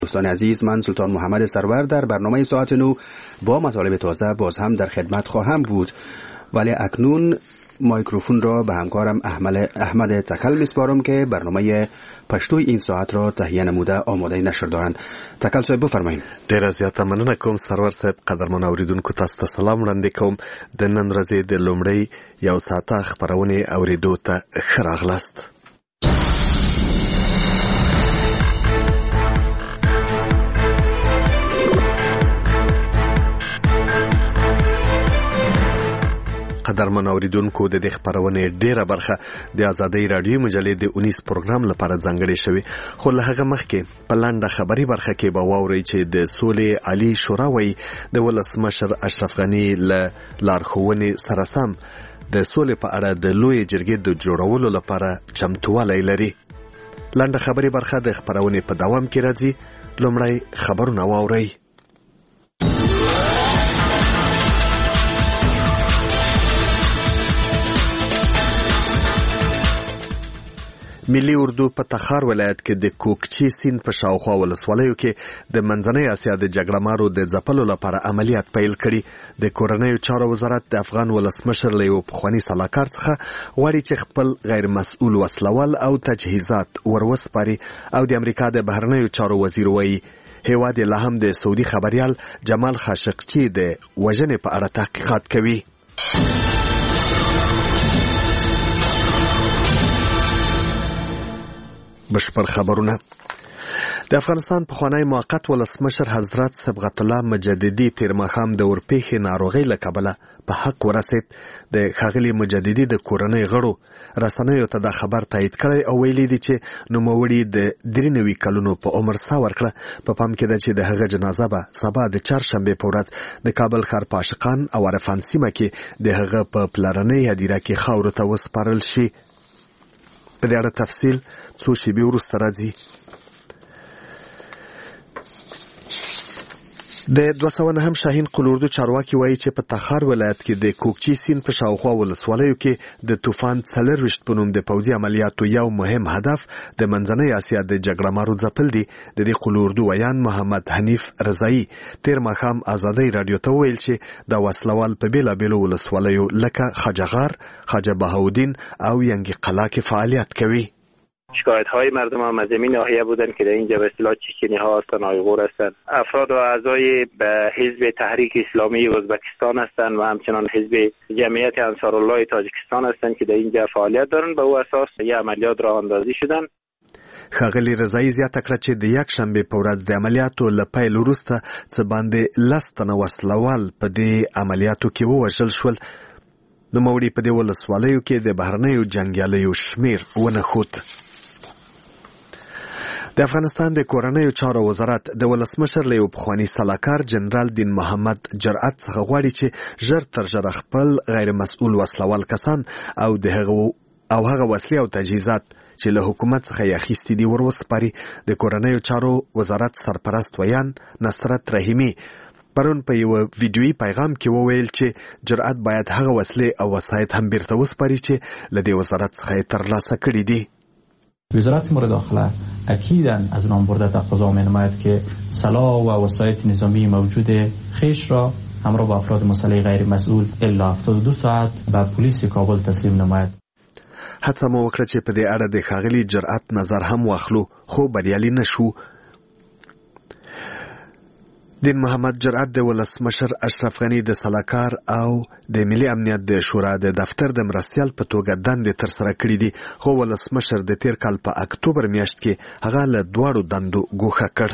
دوستان عزیز، من سلطان محمد سرور در برنامه ساعت نو با مطالب تازه باز هم در خدمت خواهم بود، ولی اکنون مایکروفون را به همکارم احمد تکل میسپارم که برنامه پشتوی این ساعت را تهیه نموده آماده نشر دارند. تکل صاحب بفرمایید. ډیره زیاته مننه کوم سرور صاحب. قدرمن اوریدونکو تاسو ته سلام وړاندې کوم. د نن ورځې د لومړۍ یو ساعته خبرونه اوریدو ته ښه راغلاست. قدرمن اوریدونکو، د دې خبرونه ډیره برخه د آزادۍ رادیو مجلې د 19 پروګرام لپاره ځانګړې شوې، خو له هغه مخکې په لنډه خبري برخه کې به واورئ چې د سولې عالی شورا وایي د ولسمشر اشرف غني له لارښوونې سره سم د سولې په اړه د لوی جرګې د جوړولو لپاره چمتووالی لري. لنډه خبري برخه د خبرونې په دوام کې راځي. لومړی خبرونه واورئ. ملي اردو په تخار ولایت کې د کوکچې سیند په شاوخوا ولسوالیو کې د منځنۍ اسیا د جګړهمارو د ځپلو لپاره عملیات پیل کړي. د کورنیو چارو وزارت د افغان ولسمشر له یو پخواني سلاکار څخه غواړي چې خپل غیر مسؤل وسلوال او تجهیزات وروسپاري، او د امریکا د بهرنیو چارو وزیر وایي هیواد یې لا هم د سعودي خبریال جمال خاشقچي د وژنې په اړه تحقیقات کوي. بشپړ خبرونه. د افغانستان پخوانی موقت ولسمشر حضرت صبغت الله مجددي تیر ماښام د ورپېښې ناروغۍ له کبله په حق ورسید. د ښاغلي مجددي د کورنۍ غړو رسنیو ته دا خبر تایید کړی او ویلي دي چې نوموړي د 93 کلونو په عمر ساه ورکړه. په پام کې ده چې د هغه جنازه به سبا د چهارشنبې په ورځ د کابل ښار په عاشقان او عرفان سیمه کې د هغه په پلرنۍ هدیره کې خاورو ته وسپارل شي. په دې اړه تفصیل څو شېبې وروسته راځي. د 209 شاهین قلوردو چارواکي وایي چې په تخار ولایت کې د کوکچې سیند په شاوخوا ولسوالیو کې د طوفان 24 په نوم د پوځي عملیاتو یو مهم هدف د منځنۍ اسیا د جګړهمارو ځپل دي. د دې قلوردو ویان محمد حنیف رضایی تیر ماښام آزادۍ رادیو ته ویل چې د وسلوال په بیلابیلو ولسوالیو لکه خواجه‌غار، خواجه بهاءالدین او ینگی قلعه کې فعالیت کوي. شکایت‌های مردم هم از این ناحیه بودن که در اینجا به اصطلاح چچنی‌ها هستند، آیغور هستند، افراد و اعضای به حزب تحریک اسلامی ازبکستان هستند و همچنان حزب جمعیت انصارالله تاجیکستان هستند که در اینجا فعالیت دارند. به او اساس یه عملیات راه اندازی شدن. ښاغلي رضایی زیاته کړه چې د یکشنبې په ورځ د عملیاتو له پیل وروسته څه باندې 10 تنه وسلوال په دې عملیاتو کې ووژل شول. نوموړي په دې ولسوالیو کې د بهرنیو جنګیالیو شمیر ونښود. د افغانستان د کورنیو چارو وزارت د ولسمشر له یو پخواني سلاکار جنرال دین محمد جرأت څخه غواړي چې ژر تر ژره خپل غیر مسؤل وسلوال کسان او هغه وسلې او تجهیزات چې له حکومت څخه یې اخیستي دي وروسپاري. د کورنیو چارو وزارت سرپرست ویان نصرت رحیمي پرون په یو ویډیویي پیغام کې وویل چې جرأت باید هغه وسلې او وسایط هم بیرته وسپاري چې له دې وزارت څخه یې ترلاسه کړي دي. وزارت امور داخله اکیداً از نام برده تقاضا می‌نماید که سلاح و وسایط نظامی موجود خویش را همراه با افراد مسلح غیر مسئول الا 72 ساعت به پلیس کابل تسلیم نماید. هڅه مو وکړه چې په دې اړه د ښاغلي جرأت نظر هم واخلو، خو بریالي نشو. دین محمد جرأت د ولسمشر اشرف غني د سلاکار او د ملي امنیت د شورا د دفتر د مرستیال په توګه دندې ترسره کړې دي، خو ولسمشر د تیر کال په اکتوبر میاشت کې هغه له دواړو دندو ګوښه کړ.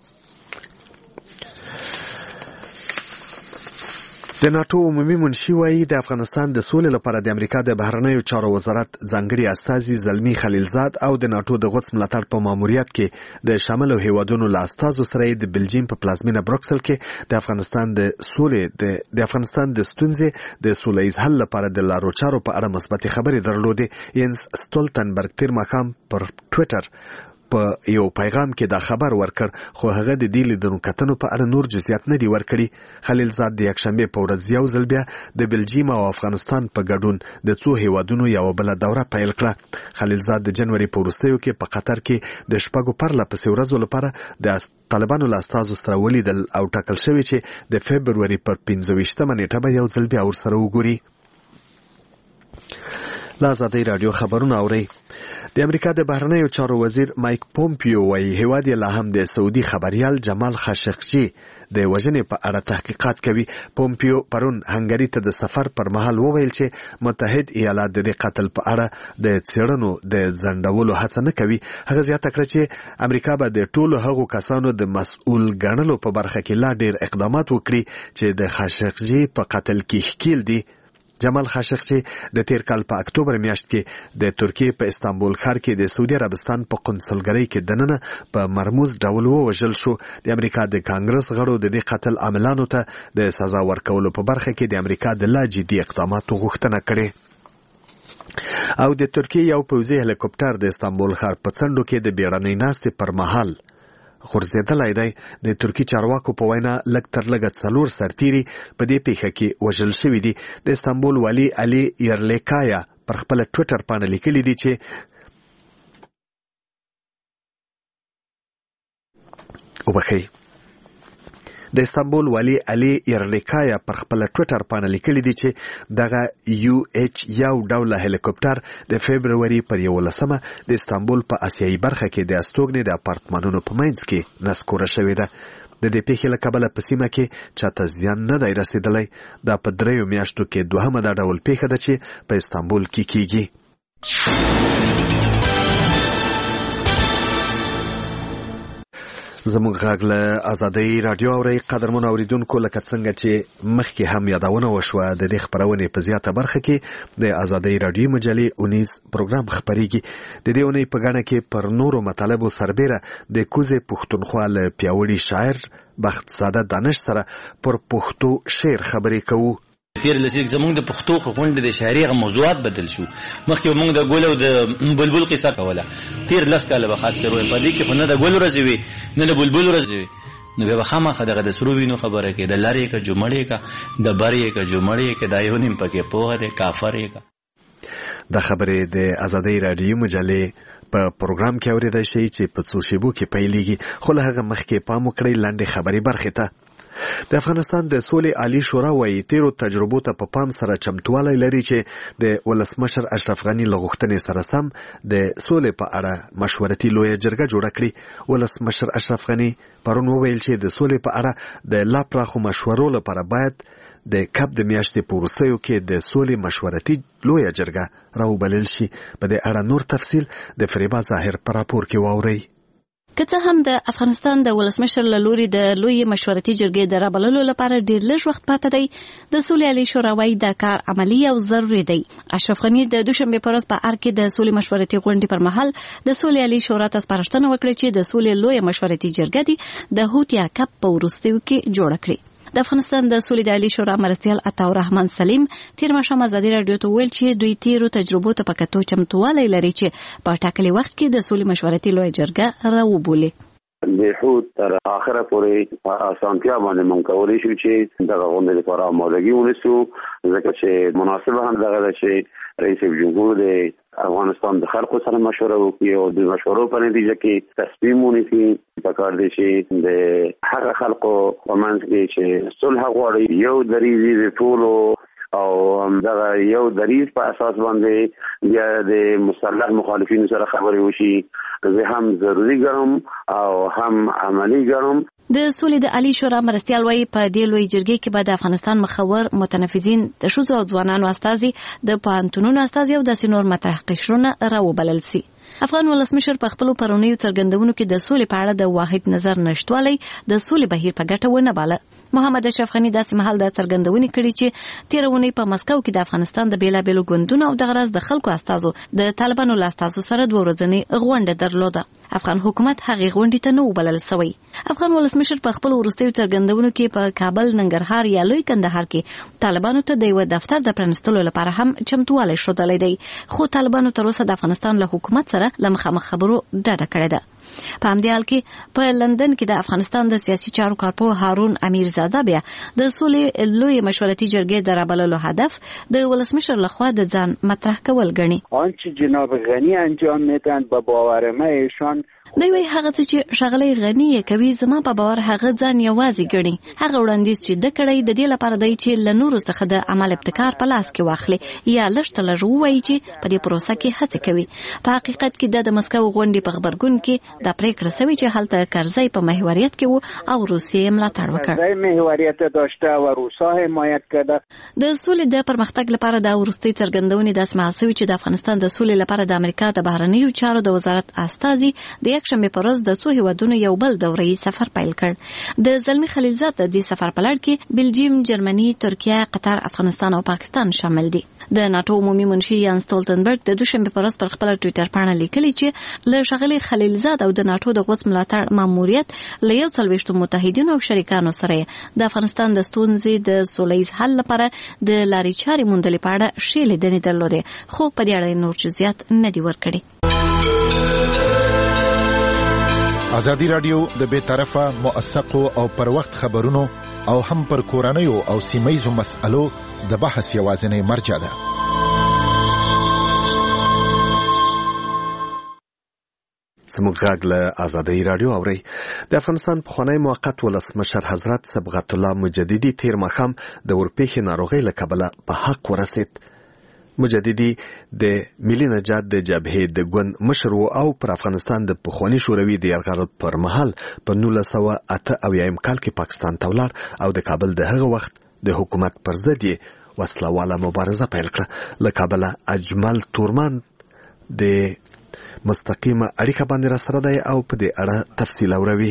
د ناتو عمومي منشي وایي د افغانستان د سولې لپاره د امریکا د بهرنیو چارو وزارت ځانګړي استازي زلمي خلیلزاد او د ناتو د غوڅ ملاتړ په ماموریت کې د شاملو هیوادونو له استازو سره د بلجیم په پلازمینه بروکسل کې د افغانستان د ستونزې د سولهییز حل لپاره د لارو چارو په اړه مثبتې خبرې درلودې. ینس ستولتنبرګ تیر ماښام پر ټویټر په یو پیغام کې دا خبر ورکړ، خو هغه د دې لیدنو کتنو په اړه نور جزئیات نه دي ورکړي. خلیلزاد د یکشنبه په ورځ یو ځل بیا د بلجیم او افغانستان په ګډون د څو هیوادونو یو بل دوره پیل کړه. خلیلزاد د جنوري په وروستیو کې په قطر کې د شپږو پرلپسې ورځو لپاره د طالبانو له استازو سره ولیدل او ټاکل شوی چې د فبروري پر 15مه نیټه به یو ځل بیا ورسره وګوري. لا آزادۍ راډیو خبرونه اورئ. د امریکا د بهرنیو چارو وزیر مایک پومپیو وايي هیواد یې لا هم د سعودي خبریال جمال خاشقجي د وژنې په اړه تحقیقات کوي. پومپیو پرون هنګری ته د سفر پر مهال وویل چې متحد ایالات د دې قتل په اړه د څېړنو د ځنډولو هڅه نه کوي. هغه زیاته کړه چې امریکا به د ټولو هغو کسانو د مسؤل ګڼلو په برخه کې لا ډیر اقدامات وکړي چې د خاشقجي په قتل کې ښکیل دي. جمال خاشقجي د تیر کال په اکتوبر میاشت کې د ترکیې په استانبول ښار کې د سعودي عربستان په قونسلګرۍ کې دننه په مرموز ډول ووژل شو. د امریکا د کانګرس غړو د دې قتل عاملانو ته د سزا ورکولو په برخه کې د امریکا د لا جدي اقداماتو غوښتنه کړې. او د ترکیې یو پوځي هلیکوپټر د استانبول ښار په څنډو کې د بیړنۍ ناستې پر مهال غورځېدلی دی. د ترکی چارواکو په وینا لږ تر لږه 4 سرتیري په دې پیښه کې وژل شوي دي. د استانبول والي علي یرلیکایا پر خپل ټویټر باندې لیکلي دي چې د استانبول والي علي یرلیکایا پر خپل ټویټر باندې لیکلي دي چې دغه یو ډوله هلیکوپټر د فبروري پر 11مه د استانبول په آسیایي برخه کې د استوګنې د اپارتمانونو په منځ کې نسکوره شوې ده. د دې پیښې له کبله په سیمه کې چاته زیان نه دی رسېدلی. دا په 3 میاشتو کې دوهمه دا ډول پیښه ده چې په استانبول کې کیږي. زموږ غږ له آزادۍ راډیو اورئ. قدرمنو اوریدونکو، لکه څنګه چې مخکې هم یادونه وشوه، د دې خپرونې په زیاته برخه کې د آزادۍ راډیو مجلې اونیز پروګرام خپریږي. د دې اونۍ په ګڼه کې پر نورو مطالبو سربیره د کوزې پښتونخوا له پیاوړي شاعر بخت ساده دانش سره پر پښتو شعر خبرې کوو. تیر لسیک زمونږ د پښتو غونډې د شاعري غو موضوعات بدل شو. مخکې موږ د ګل او د بلبل قصه کوله. تیر لس کاله به خاص کروي په دې کې نه د ګل ورځ وي نه د بلبل ورځ وي، نو به خامخا دغه د سرو وینو خبره کې د لارې کا جمړې کا د بارې کا جمړې کې دا یو نیم پکې پوهه ده کافر کا. د خبرې د آزادۍ راډیو مجلې په پروګرام کې اوریدای شي چې په څو شیبو کې پیلېږي. خو له هغه مخکې پام وکړئ لاندې خبري برخې ته. د افغانستان د سولې عالی شورا وايي تیرو تجربو ته په پام سره چمتوالی لري چې د ولسمشر اشرف غنی له غوښتنې سره سم د سولې په اړه مشورتي لویه جرګه جوړه کړي. ولسمشر اشرف غنی پرون وویل چې د سولې په اړه د لا پراخو مشورو لپاره باید د کب د میاشتې په وروستیو کې د سولې مشورتي لویه جرګه راوبلل شي. په دې اړه نور تفصیل د فریبا ظاهر په راپور کې واورئ. که څه هم د افغانستان د ولسمشر له لوري د لوی مشورتي جرګې د رابللو لپاره ډیر لږ وخت پاتې دی، د سولې عالی شورا وايي دا کار عملی او ضروري دی. اشرف غنی د دوشنبه په ورځ په ار کې د سولې مشورتي غونډې پر مهال د سولې عالی شورا ته سپارښتنه وکړه چې د سولې لوی مشورتي جرګه دی د هوتیا کپ په وروستیو کې جوړ کړي. د افغانستان د سولې عالی شورا مرستیال عطاالرحمن سلیم تیر ماښام آزادۍ راډیو ته ویل چې دوی تیرو تجربو ته په کتو چمتوالی لري چې په ټاکلي وخت کې د سولې مشورتي لویه جرګه راوبولي. د حوت تر اخره پورې په اسانتیا باندې مونږ کولی شو چې دغه غونډې لپاره آمادګي ونیسو، ځکه چې مناسبه هم دغه ده چې رئیس جمهور د افغانستان د خلکو سره مشوره وکړي او د مشورو په نتیجه کې تصمیم ونیسي. پکار دی چې د هغه خلکو په منځ کې چې صلح غواړي یو دریځ د ټولو او دغه یو دریځ په اساس باندې بیا د مسلح مخالفینو سره خبرې وشي. زه هم ضروري ګڼم او هم عملی ګڼم. د سولې د عالی شورا مرستیال وايي په دې لوی جرګې کې به د افغانستان مخور متنفذین د ښځو او ځوانانو استازي د پوهنتونونو استازي او داسې نور مطرح قشرونه راوبلل سي. افغان ولسمشر په خپل پرونیو څرګندونو کې د سولې په اړه د واحد نظر نشټوالی د سولې بهیر په ګټه ونه باله. محمد اشرف غنی داسې مهال د څرګندونې کړي چې تیرونی په مسکو کې د افغانستان د بیلابیلو ګوندونو او د غرض د خلکو استازو د طالبانو له استازو سره 2 ورځنۍ غونډه درلوده. افغان حکومت هغه غونډې ته نه وبلل سوی. افغان ولسمشر په خپل وروستیو څرګندونو کې په کابل، ننګرهار یا لوی کندهار کې طالبانو ته د یو دفتر د پرانستلو لپاره هم چمتوالی ښودلی دی، خو طالبانو تر اوسه د افغانستان له حکومت سره له مخامخ خبرو ډډه کړې ده. په همدې حال کې په لندن کې د افغانستان د سیاسي چارو کارپوه هارون امیرزاده بیا د سولې لوی مشورتي جرګې د رابللو هدف د ولسمشر لخوا د ځان مطرح کول ګڼي. آنچه جناب غنی انجام میدن به باور ما ایشان دوی وایي هغه څه چې ښاغلی غني کوي زما په باور هغه ځان یوازې ګڼي. هغه وړاندیز چې د کړی د دې لپاره دی چې له نورو څخه د عمل ابتکار په لاس کې واخلي یا لږ ته لږ ووایي چې په دې پروسه کې هڅې کوي. په حقیقت کې د مسکو غونډې په خبرګون کې دا پریکړه شوې چې هلته کرزی په محوریت کې و او روسیې ملاتړ وکړ. کرزی محوریت داشته و روسا حمایت کرده. د سولې د پرمختګ لپاره د وروستۍ څرګندونې داسې محل شوې چې د افغانستان د سولې لپاره د امریکا د بهرنیو چارو د وزارت استازي د یکشنبې په ورځ د څو هیوادونو یو بل دوره‌یي سفر پیل کړ. د زلمی خلیلزاد د دې سفر په لړ کې بلجیم، جرمني، ترکیه، قطر، افغانستان او پاکستان شامل دي. د ناتو عمومي منشي یان سټولټنبرګ د دوشنبه په ورځ پر خپل ټوئیټر باندې لیکلي چې له ښاغلي خلیلزاد او د ناتو د غوڅ ملاتړ ماموریت له 41 متحدینو او شریکانو سره د افغانستان د ستونزې د سولهییز حل لپاره د لارې چارې موندلې په اړه ښې لیدنې درلودې، خو په دې اړه نور جزئیات نه دي ورکړي. ازادي رادیو د بے طرفه موثقو او پر وخت خبرونو او هم پر کورنیو او سیمایزو مسألو د بحث یوازینی مرجع ده. زموږ غږ له ازادي رادیو اوري. د افغانستان پخوانی موقت ولسمشر حضرت صبغت الله مجددي تیر ماښام د ورپېښې ناروغۍ له کبله په حق ورسید. مجددي د ملي نجات د جبهې د ګوند مشر او پر افغانستان د پخوانی شوروي د یرغل پر مهال په 1988 کال کې پاکستان ته ولاړ او د کابل د هغه وخت د حکومت پر ضد یې وسلواله مبارزه پیل کړه. له کابله اجمل تورمان د مستقیمه اړیکه باندې را سره دی او په دې اړه تفصیل اوروي.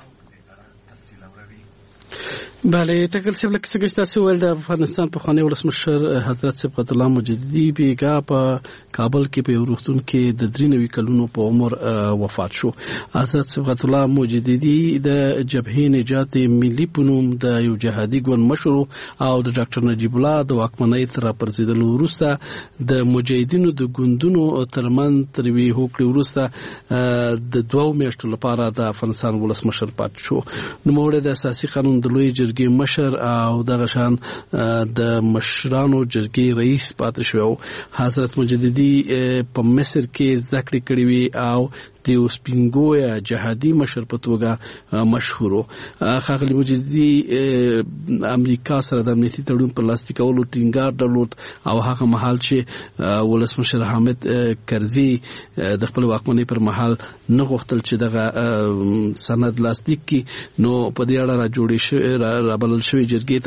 بله تکل صاحب لکه څنګه چې تاسو ویل د افغانستان پخوانی ولسمشر حضرت صبغت الله مجددي بیګا په کابل کې په یو روغتون کې د 93 کلونو په عمر وفات شو. حضرت صبغت الله مجددي د جبهې نجات ملي په نوم د یو جهادي ګوند مشر او د ډاکټر نجیب الله د واکمنۍ تر پرځیدلو وروسته د مجاهدینو د ګوندونو ترمنځ تر وی هوکړې وروسته د 2 میاشتو لپاره د افغانستان ولسمشر پاتې شو. نو موږ د اساسي قانون د لوی جرګې مشر او دغه شان د مشرانو جرګې رئیس پاتې شو. حضرت مجددي په مصر کې ذکر کړی وی او د سپینګویا جهادي مشر په توګه مشهورو. ښاغلي مجددي امریکا سره د امنیتي تړون پر لاسلیک کولو ټینګار درلود او هغه مهال چې ولسمشر حامد کرزي د خپل واکمنۍ پر مهال نه غوښتل چې دغه سند لاسلیک کړي، نو په دې اړه را جوړې شوې رابلل شوې جرګې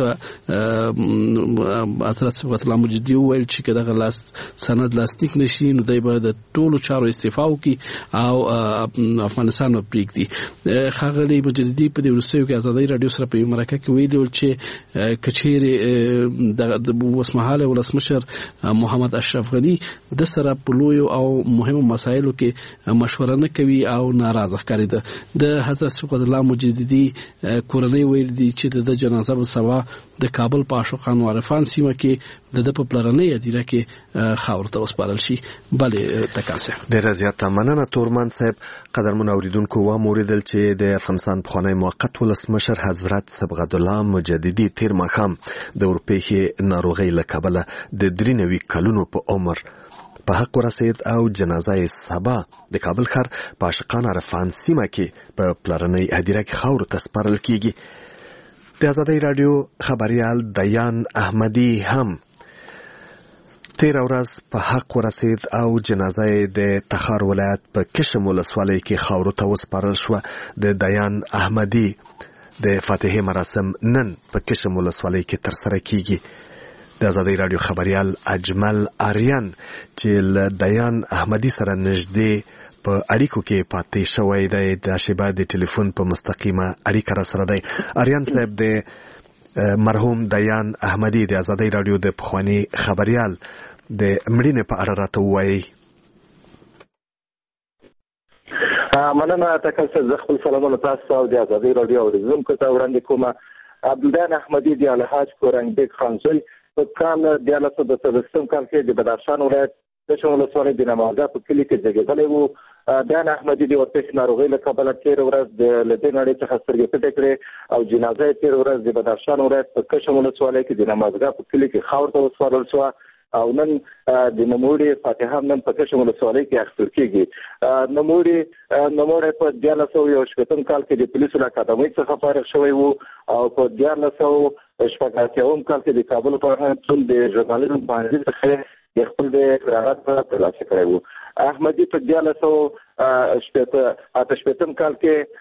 ته حضرت صبغت الله مجددي وویل چې دغه سند لاسلیک نشي نو دوی به د ټولو چارو استعفا وکړي او افغانستان پریږدي. ښاغلي مجددي په دې وروستیو کې ازادي رادیو سره په مرکه کې ویلي چې کچېرې د اوسمهاله ولسمشر محمد اشرف غني د سره په لویو او مهمو مسایلو کې مشوره نه کوي او ناراضه ښکارېده. د حضرت صبغت الله مجددي کورنۍ ویل دي چې د جنازه به سبا د کابل په عاشقان او عرفان سیمه کې د په پلرنۍ ادیره کې خاور ته وسپارل شي. بله تکاسه ډېر زیاته مننه تورمان صاحب. قدرمن اوریدونکو و موریدل چې د افغانستان پخوانی موقت ولسمشر حضرت صبغت الله مجددي تیر ماښام د ورپېښې ناروغۍ له کبله د 93 کلونو په عمر په حق ورسید او جنازه یې سبا د کابل ښار په عاشقان عرفان سیمه کې په پلرنۍ هدیره کې خاورو ته سپارل کیږي. د ازادي رادیو خبريال دیان احمدي هم تیر ورځ په حق ورسید او جنازه یې د تخار ولایت په کشم ولسوالۍ کې خاورو ته وسپارل شو. د دیان احمدي د فاتحې مراسم نن په کشم ولسوالۍ کې ترسره کیږي. د ازادي رادیو خبريال اجمل آریان چې له دیان احمدي سره نږدې په اړیکو کې پاتې شوی دی د شیبه د ټلیفون په مستقیمه اړیکه را سره دی. آریان صاحب د مرحوم دیان احمدي د ازادي رادیو د پخوانی خبريال د مړینې په اړه راته ووایي. مننه تاسو زه خپل سلامونه تاسو او د ازادي رادیو اوریدونکو ته وړاندې کوم. عبدالدین احمدي د الحاج کورنګ بیگ خانزوی په کال 1930 کال کې د بدخشان ولایت د شمال ولسوالۍ د نمازه په کلی کې زیږیدلی و بیان احمدي د ورپېښې ناروغۍ له کبله تېره ورځ د له دې نړۍ څخه سترګې پټې کړې او جنازه یې تېره ورځ د بدخشان ولایت په کشم ولسوالۍ کې د نمازګاه په کلي کې خاورو ته وسپارل شوه او نن د نوموړي فاتحه هم نن په کشم ولسوالۍ کې اخیستل کېږي. نوموړی په 1961 کال کې د پولیسو له اکاډمۍ څخه فارغ شوی و او په 1980 کال کې د کابل پوهنتون د ژورنالیزم پوهنځي څخه د خپل د فراغت په ترلاسه کړی و. احمدي په 1988 کال کې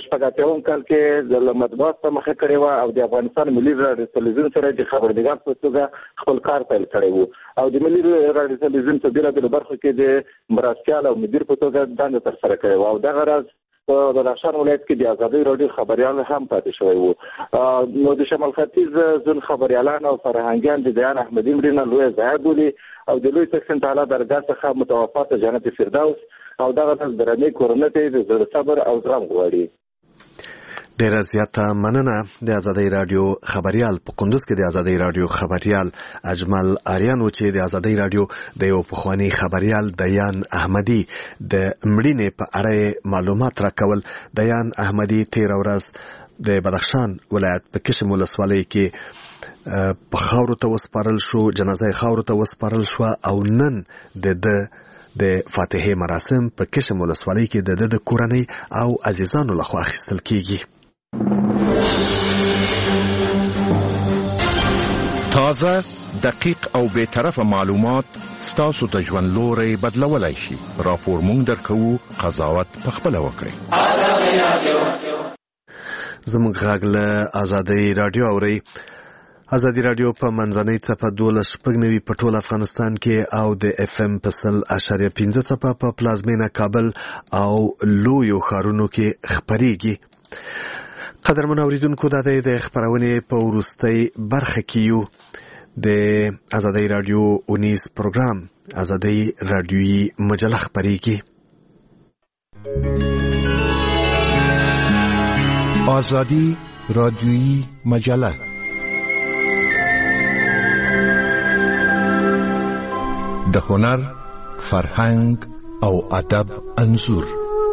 د مطبوعات په مخه کړی و او د افغانستان ملي راډیو تلویزیون سره د خبرنګار په توګه خپل کار پیل کړی و او د ملي راډیو تلویزیون په بیلابېلو برخو کې د مرستیال او مدیر په توګه دنده ترسره کړې و او دغه راز په بدخشان ولایت کې د ازادۍ راډیو خبریال هم پاتې شوی و. نو د شمال ختیځ ځین خبریالان او فرهنګیان د بیان احمدي مړینه لویه ضایعه بولي او د لوی تقسیم تعالی درګاه څخه متوفات جنت فردوس او دغه د درنې کورنۍ ته د زړه صبر او زغم غواړي. ډیره زیاته مننه. د ازادۍ رادیو خبریال په کندوز کې د ازادۍ رادیو خبریال اجمل آریان و چې د ازادۍ رادیو د یو پخوانی خبریال دیان احمدي د مړینې په اړه معلومات راکول. دیان احمدي تیر ورځ د بدخشان ولایت په کشم ولسوالۍ کې په خاورو ته وسپارل شو، جنازه خاورو ته وسپارل شو او نن د فاتحه مراسم په کشم ولسوالۍ کې د کورنۍ او عزیزانو لخوا اخیستل کیږي. تازه، دقیق او بے طرفه معلومات ستاسو د ژوند لوري بدلولای شي. راپور مونږ درکو، قضاوت پخپله وکړئ. زموږ غږ له ازادۍ رادیو اورئ. ازادي رادیو په منځنۍ څپه 12.9 په ټول افغانستان کې او د اف ام په 100.15 څپه په پلازمینه کابل او لویو ښارونو کې خپرېږي. قدرمن اوریدونکو، دا د خبرونې په وروستۍ برخه کې یو. د ازادي رادیو 19 پروګرام ازادي رادیویي مجله خپرېږي. ازادي رادیویی مجله د هنر، فرهنګ او ادب انځور.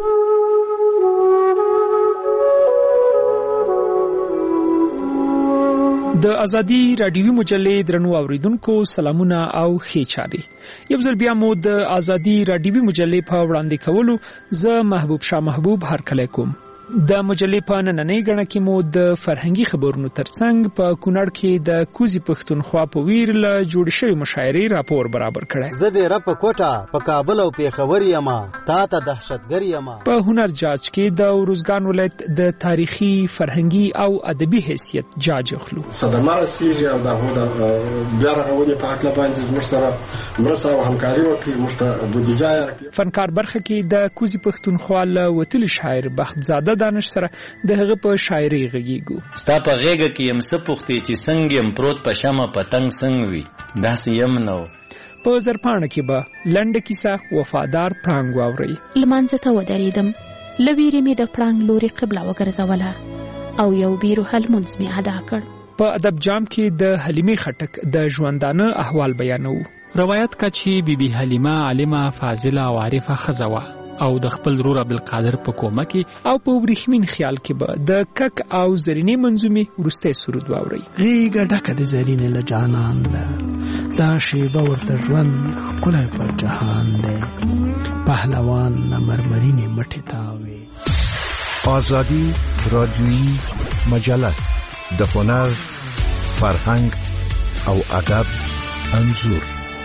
د ازادي رادیوي مجلې درنو اوریدونکو سلامونه او ښې چاري. یو ځل بیا مو د ازادي رادیوي مجلې په وړاندې کولو زه محبوب شاه محبوب هرکلی کوم. د مجلې په نننۍ غڼه کې مو د فرهنګي خبرونو ترڅنګ په کونړ کې د کوزي پښتونخوا په ویر له جوړ شوی مشاعرې راپور برابر کړی. زه د رپ کوټه په کابل او پیښور یم، تا ته دهشتګر یم. په هنر جاج کې د ورزګان ولایت د تاریخي، فرهنګي او ادبي حیثیت جاج اخلو. صدمه رسیږي او دغه د بیا رغونې په هکله باندې زموږ سره مرسته او همکاري وکړي، موږ ته بودیجه راکړي. فنکار برخه کې د کوزي پښتونخوا له وتلي شاعر بخت زاده دانش سره د هغه په شاعري غږیږو. ستا په غېږه کې یم څه پوښتې چې څنګه یم پروت په شمه پتنګ څنګه وي داسې یم نو. په زرپاڼه کې به لنډه کیسه وفادار پړانګ واورئ. لمانځه ته ودرېدم، له ویرې مې د پړانګ لوري قبله وګرځوله او یو بیروحه لمونځ مې ادا کړ. په ادب جام کې د حلیمې خټک د ژوندانه احوال بیانوو. روایت کا چې بیبي حلیمه عالمه، فاضله او عارفه ښځه وه او د خپل رور عبدالقادر په کومه کې او په ورېښمین خیال کې به د کک او زرینې منظومې وروستی سرود واورئ. غېږه ډکه د زرینې له جانان ده، دا شیبه ورته ژوند ښکلی پر جهان دی، پهلوان نه مرمرینې مټې تاوې. ازادي رادیویی مجله د هنر، فرهنګ او ادب انځور.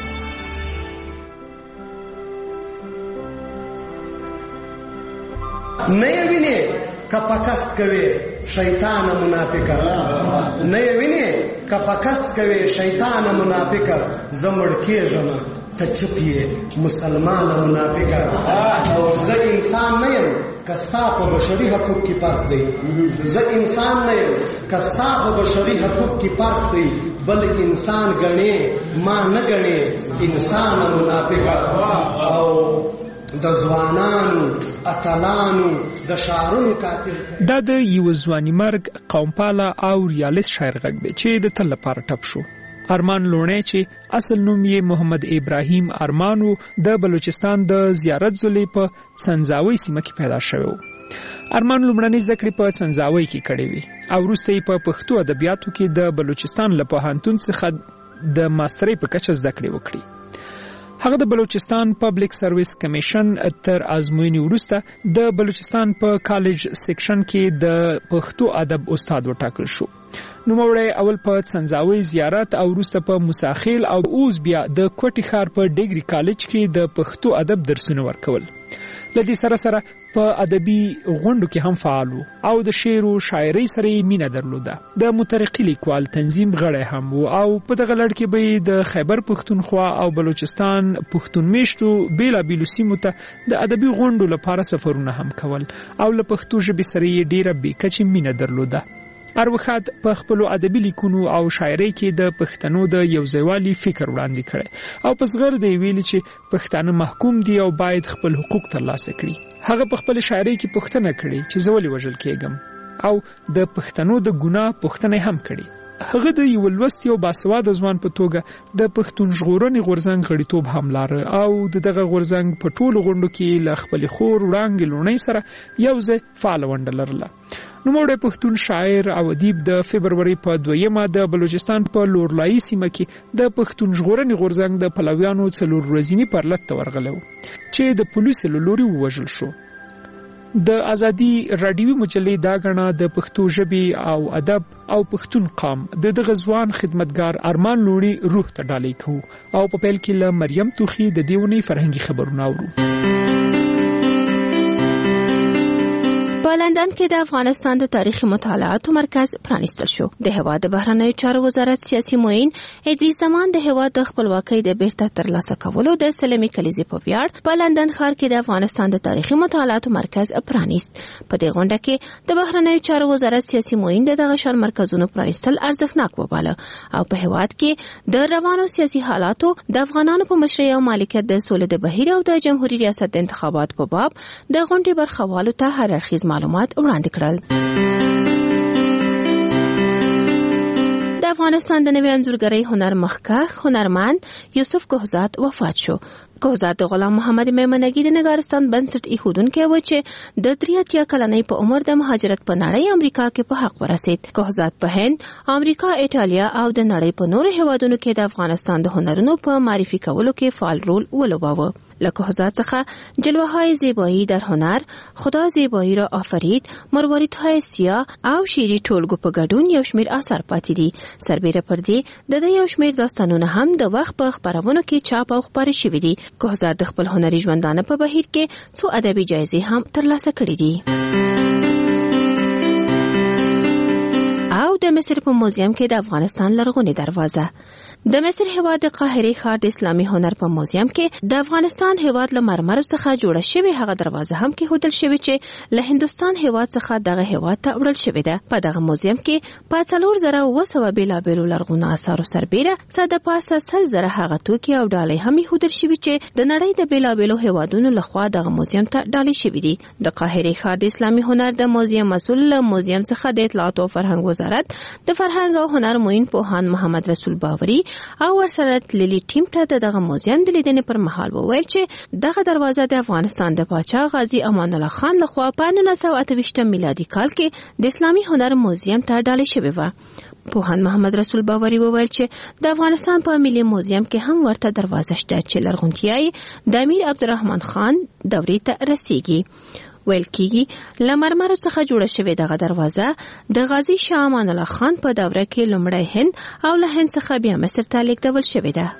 نه یې ویني که په کست کوي شیطانه منافقه، نه یې ویني که په کست کوي شیطانه منافقه. زه مړ کېږم ته چپ یې مسلمانه منافقه. او زه انسان نه یم که ستا په بشري حقوق کې فرق دی، زه انسان نه یم که ستا په بشري حقوق کې فرق دی، بل انسان ګڼې ما نه ګڼې انسانه منافقه. او د ځوانانو اتلانو د شعرونو کاتل دا د یو ځواني مرګ قومپاله او ریالیست شاعر غږ دی چې د تل لپاره ټپ شو. ارمان لونی چې اصل نوم یې محمد ابراهیم ارمانو د بلوچستان د زیارت ځای په سنځاوي سیمه کې پیدا شوی و. ارمان لومړنۍ زده کړې په سنځاوي کې کړې وې او وروسته یې په پښتو ادبیاتو کې د بلوچستان له پوهنتون څخه د ماسترۍ په کچه زده کړې وکړې. هغه د بلوچستان پبلک سرویس کمیشن تر ازموینې وروسته د بلوچستان په کالج سیکشن کې د پښتو ادب استاد وټاکل شو. نوموړی اول په سنځاوي زیارت او وروسته په موساخیل او اوس بیا د کوټي ښار په ډیګري کالج کې د پښتو ادب درسونه ورکول. لدې سره سره په ادبي غونډو کې هم فعال او د شعر او شاعرۍ سره مینه درلوده. د مترقي لیکوال تنظیم غړی هم و او په دغه لړ کې به د خیبر پښتونخوا او بلوچستان پښتون میشتو بیلابیلو سیمو ته د ادبي غونډو لپاره سفرونه هم کول او له پښتو ژبې سره ډیره بېکچې مینه درلوده. اروخات په خپل ادبي لیکونو او شاعرۍ کې د پښتنو د یوځایوالي فکر وړاندې کړي او په صغر دی ویلي چې پښتانه محکوم دي او باید خپل حقوق ترلاسه کړي. هغه په خپل شاعرۍ کې پوښتنه کړې چې زه ولې وژل کېږم او د پښتنو د ګناه پوښتنه هم کړې. هغه د یو لوست یو باسواده ځوان په توګه د پښتون ژغورنې غورځنګ غړیتوب هم لاره او دغه غورځنګ په ټولو غونډو کې له خپل خور وړاندې لونی سره یو ځای فعال ونډه لرله. نوموړی پښتون شاعر او ادیب د فبروري په 2 د بلوچستان په لورلایي سیمه کې د پښتون ژغورنې غورځنګ د پلویانو 4 ورځنی پرلط ته ورغلی چې د پولیسو له لوري ووژل شو. د ازادي رادیوي مجلې دا غڼه د پښتو ژبې او ادب او پښتون قام دغه ځوان خدمتګار ارمان لوري روح ته ډالۍ کوو او په پیل کې له مریم توخي د دیونی فرهنګي خبرونه اورو. په لندن کې د افغانستان د تاریخي مطالعاتو مرکز پرانیستل شو. د هیواد د بهرنیو چارو وزارت سیاسي معین ادریس زمان د هیواد د خپلواکۍ د بیرته ترلاسه کولو د سلمي کلیزې په ویاړ په لندن ښار کې د افغانستان د تاریخي مطالعاتو مرکز پرانیست. په دې غونډه کې د بهرنیو چارو وزارت سیاسي معین دغه شان مرکزونو پرانیستل ارزښتناک وباله او په هیواد کې د روانو سیاسي حالاتو د افغانانو په مشرۍ او مالکیت د سولې د بهیر او د جمهوریت ریاست د انتخابات په باب د غونډې برخوالو ته هر اړخیز معلومات وړاندې کړل. د افغانستان د نوي انځورګرۍ هنر مخکښ هنرمند یوسف کوهزاد وفات شو. کوهزاد د غلام محمد میمنګي د نګارستان بنسټ ایښودونکی و چې د 83 کلنۍ په عمر د مهاجرت په نړۍ امریکا کې په حق ورسید. کوهزاد په هند، امریکا، ایټالیا او د نړۍ په نورو هیوادونو کې د افغانستان د هنرونو په معرفي کولو کې فعال رول ولوباوه. له کوهزاد څخه جلوه‌های زیبایی در هنر، خدا زیبایی را آفرید، مرواریدهای سیاه او شیری ټولګو په ګډون یو شمېر آثار پاتې دي. سربیره پر دې د یو شمېر داستانونه هم د وخت په خپرونو کې چاپ او خپاره شوي دي. کوهزاد د خپل هنري ژوندانه په بهیر کې څو ادبي جایزې هم ترلاسه کړې دي. او د مصر په موزیم کې د افغانستان لرغونې دروازه. د مصر هیواد د قاهره ښار د اسلامي هنر په موزیم کې د افغانستان هیواد له مرمرو څخه جوړه شوی هغه دروازه هم کې هودل شوی چې له هندستان هیواد څخه دغه هیواد ته وړل شوی ده. په دغه موزیم کې په 4200 بیلابیلو لرغونو آثارو سربیره څه د پاسه 100,000 هغه توکي او ډالۍ هم هودل شوی چې د نړۍ د بیلابیلو هیوادونو لخوا دغه موزیم ته ډالۍ شوی دي. د قاهره ښار د اسلامي هنر د موزیم مسؤل له موزیم څخه د اطلاعات او فرهنګ وزارت د فرهنګ او هنر معین پوهاند محمد رسول باوري او ورسره تللی ټیم ته دغه موزیم د لیدنې پر مهال وویل چې دغه دروازه د افغانستان د پاچا غازی امان الله خان لخوا په 1928 میلادي کال کې د اسلامي هنر موزیم ته ډالۍ شوی و. پوهاند محمد رسول باوري وویل چې د افغانستان په ملي موزیم کې هم ورته دروازه شته چې لرغونتیای د امیر عبدالرحمن خان دورې ته رسیږي. ویل کېږي له مرمرو څخه جوړه شوې دغه دروازه د غازی شاه امان الله خان په دوره کې لومړی هند او له هند څخه بیا مصر ته لیږدول شوې ده.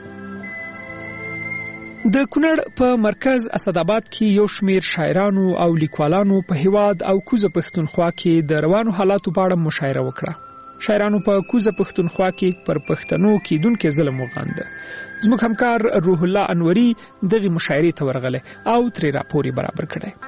د کونړ په مرکز اسداباد کې یو شمېر شاعرانو او لیکوالانو په هیواد او کوزه پښتونخوا کې د روانو حالاتو په اړه مشاعره وکړه. شاعرانو په کوزه پښتونخوا کې پر پښتنو کېدونکو ظلم وغانده. زموږ همکار روح الله انوري دغه مشاعرې ته ورغله او ترې راپور برابر کړی.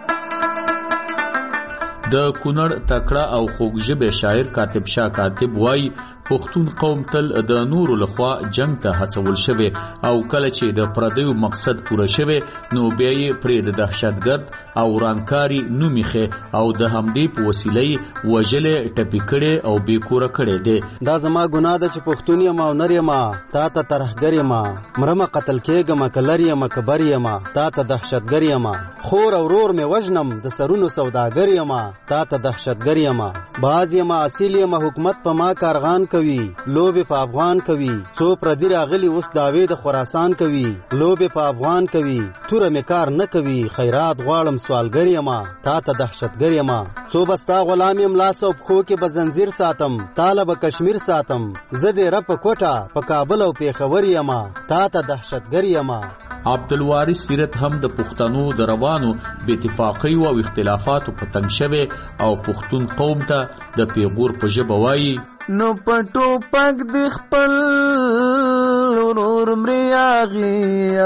د کونړ تکړه او خوږژبې شاعر کاتب شاه کاتب وایي پښتون قوم تل د نورو لخوا جنگ ته هڅول شوی او کله چې د پردیو مقصد پوره شوی نو بیا یې پرې د دهشتګرد او ورانکاري نومېخه او د همدې په وسیله وجلې ټپي کړي او بې کوره کړي دي. دا زما ګناه ده چې پښتون یم او نر یم، تا ته ترهګر یم، مرمه قتل کېږم کلر یم کبر یم، تا ته دهشتګر یم، خور او ورور مې وژنم د سرونو سوداګر یم، تا ته دهشتګر یم، باز یم اصیل یم، حکومت په ما کارغان کوي، لوبې په افغان کوي، څو پردي راغلي اوس دعوې د خراسان کوي، لوبې په افغان کوي، توره مې کار نه کوي، خیرات غواړم سوالګر یم، تا ته دهشتګر یم، څو بستا غلام یم، لاس او پښو کې به زنځیر ساتم، تاله به کشمیر ساتم، زه دې رپ کوټه په کابل او پیښور یم، تا ته دهشتګر یم. عبدالوارث سیرت هم د پښتنو د روانو بې اتفاقۍ او اختلافاتو په تنګ شوی او پښتون قوم ته د پیغور په ژبه وایي نو پټو پک د خپل ورور مریاغي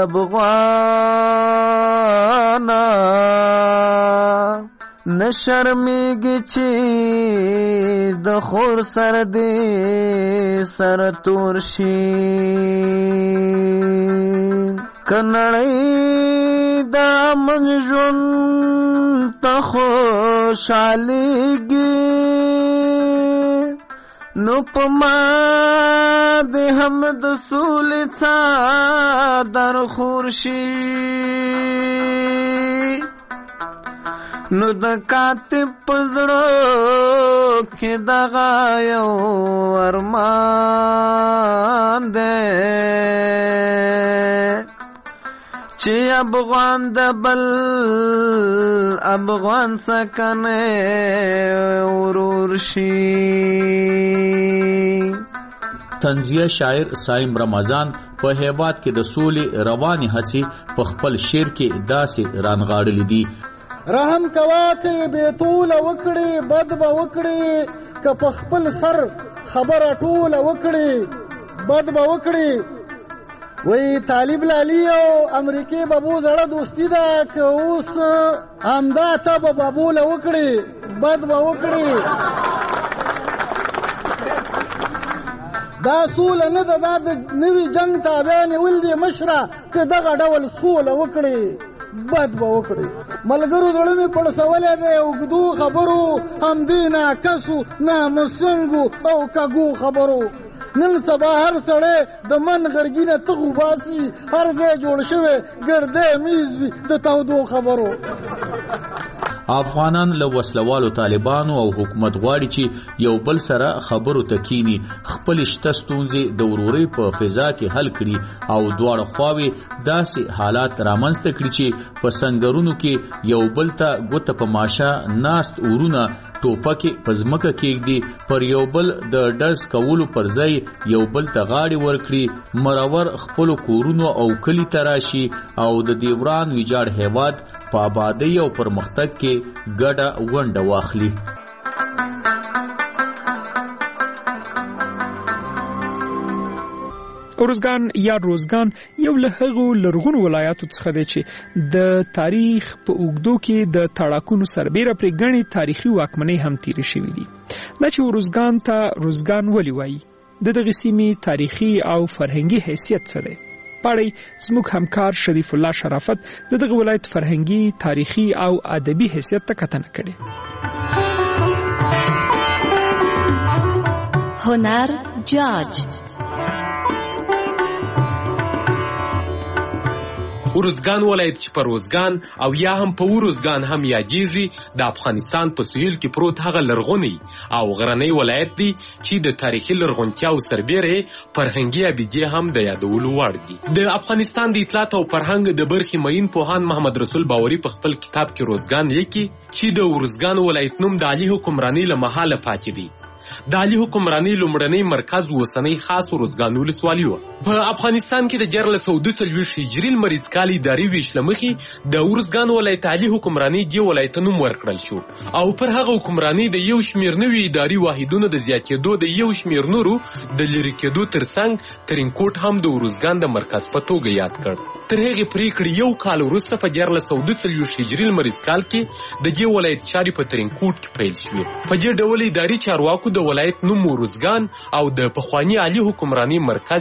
افغانا نشرمیږي چې د خور سر دې سر تور شي کنړی دا منجون ته خوشحالیږي نو پما د هم د سولې څادر خورشي نو د کاتب پزړو کې دغه یو ارمان دی چې افغان د بل افغان سکنه ورور شي. طنزیه شاعر سایم رمضان په هیواد کې د سولې رواني هڅې په خپل شعر کې داسې رانغاړلې دي. رحم کوا کې بیتول وکړي بد به وکړي که په خپل سر خبره ټول وکړي بد به وکړي. وی طالب لالی او امریکای بابو زړه دوستی ده که اوس همدا ته به بابو له وکړي بد به وکړي. دا سوله نه ده دا د نوي جنګ تابع نیول دي مشره که دغه ډول سوله وکړي بد به وکړي. ملګرو زړه مې پړسولی دی اوږدو خبرو همدې ناکسو نامسنګو او کږو خبرو. نن سبا هر سړی د من غرګینه تغو باسي هر ځای جوړ شوی ګردی میز وي د تودو خبرو. افغانان له وسلوالو طالبانو او حکومت غواړي چې یو بل سره خبرو ته کینی خپل شته ستونزې د ورورۍ په فضا کې حل کړي او دواړه خواوې داسې حالات رامنځته کړي چې په سنگرونو کې یو بل ته ګوته په ماشه ناست ورونه ټوپکې په ځمکه کېږدي پر یو بل د ډز کولو پر ځای یو بل ته غاړې ورکړي مرور خپلو کورونو او کلي ته راشي او د دې وران ویجاړ هیواد په آبادۍ او پرمختګ کې ګډه ونډه واخلي. ارزګان یا روزګان یو له هغو لرغونو ولایاتو څخه دی چې د تاریخ په اوږدو کې د تړاکونو سربیره پرې ګڼې تاریخي واکمنۍ هم تیرې شوې دي. دا چې ارزګان ته روزګان ولې وایي د دغې سیمې تاریخي او فرهنګي حیثیت څه دی؟ پاړی زموږ همکار شریف الله شرافت د دغه ولایت فرهنګي تاریخي او ادبي حیثیت ته کتنه کړې. هنر جاج ارزګان ولایت چې په روزګان او یا هم په ورزګان هم یادېږي د افغانستان په سهیل کې پروت هغه لرغونی او غرنی ولایت دی چې د تاریخي لرغونتیاو سربیره فرهنګي ابیدې هم د یادولو وړ دي. د افغانستان د اطلاعات او فرهنګ د برخې معین پوهان محمد رسول باوري په خپل کتاب کې روزګان لیکي چې د ورزګان ولایت نوم د علي حکمرانۍ له مهاله پاتې دی. د علي حکمرانۍ لومړنی مرکز اوسنۍ خاص ورزګان ولسوالي وه. په افغانستان کې د 1442 هجري لمریز کال اداري ویش له مخې د ورزګان ولایت علي حکمرانۍ دې ولایت ته نوم ورکړل شو او پر هغه حکمرانۍ د یو شمېر نوي اداري واحدونو د زیاتېدو د یو شمېر نورو د لرې کېدو ترڅنګ ترینکوټ هم د ورزګان د مرکز په توګه یاد کړ. تر هغې پرېکړې یو کال وروسته په 1442 هجري لمریز کال کې د دې ولایت چارې په ترینکوټ کې پیل شوې. په دې ډول اداري چارواکو د ولایت نوم ورزګان او د پخواني علي حکمرانۍ مرکز یې د خاص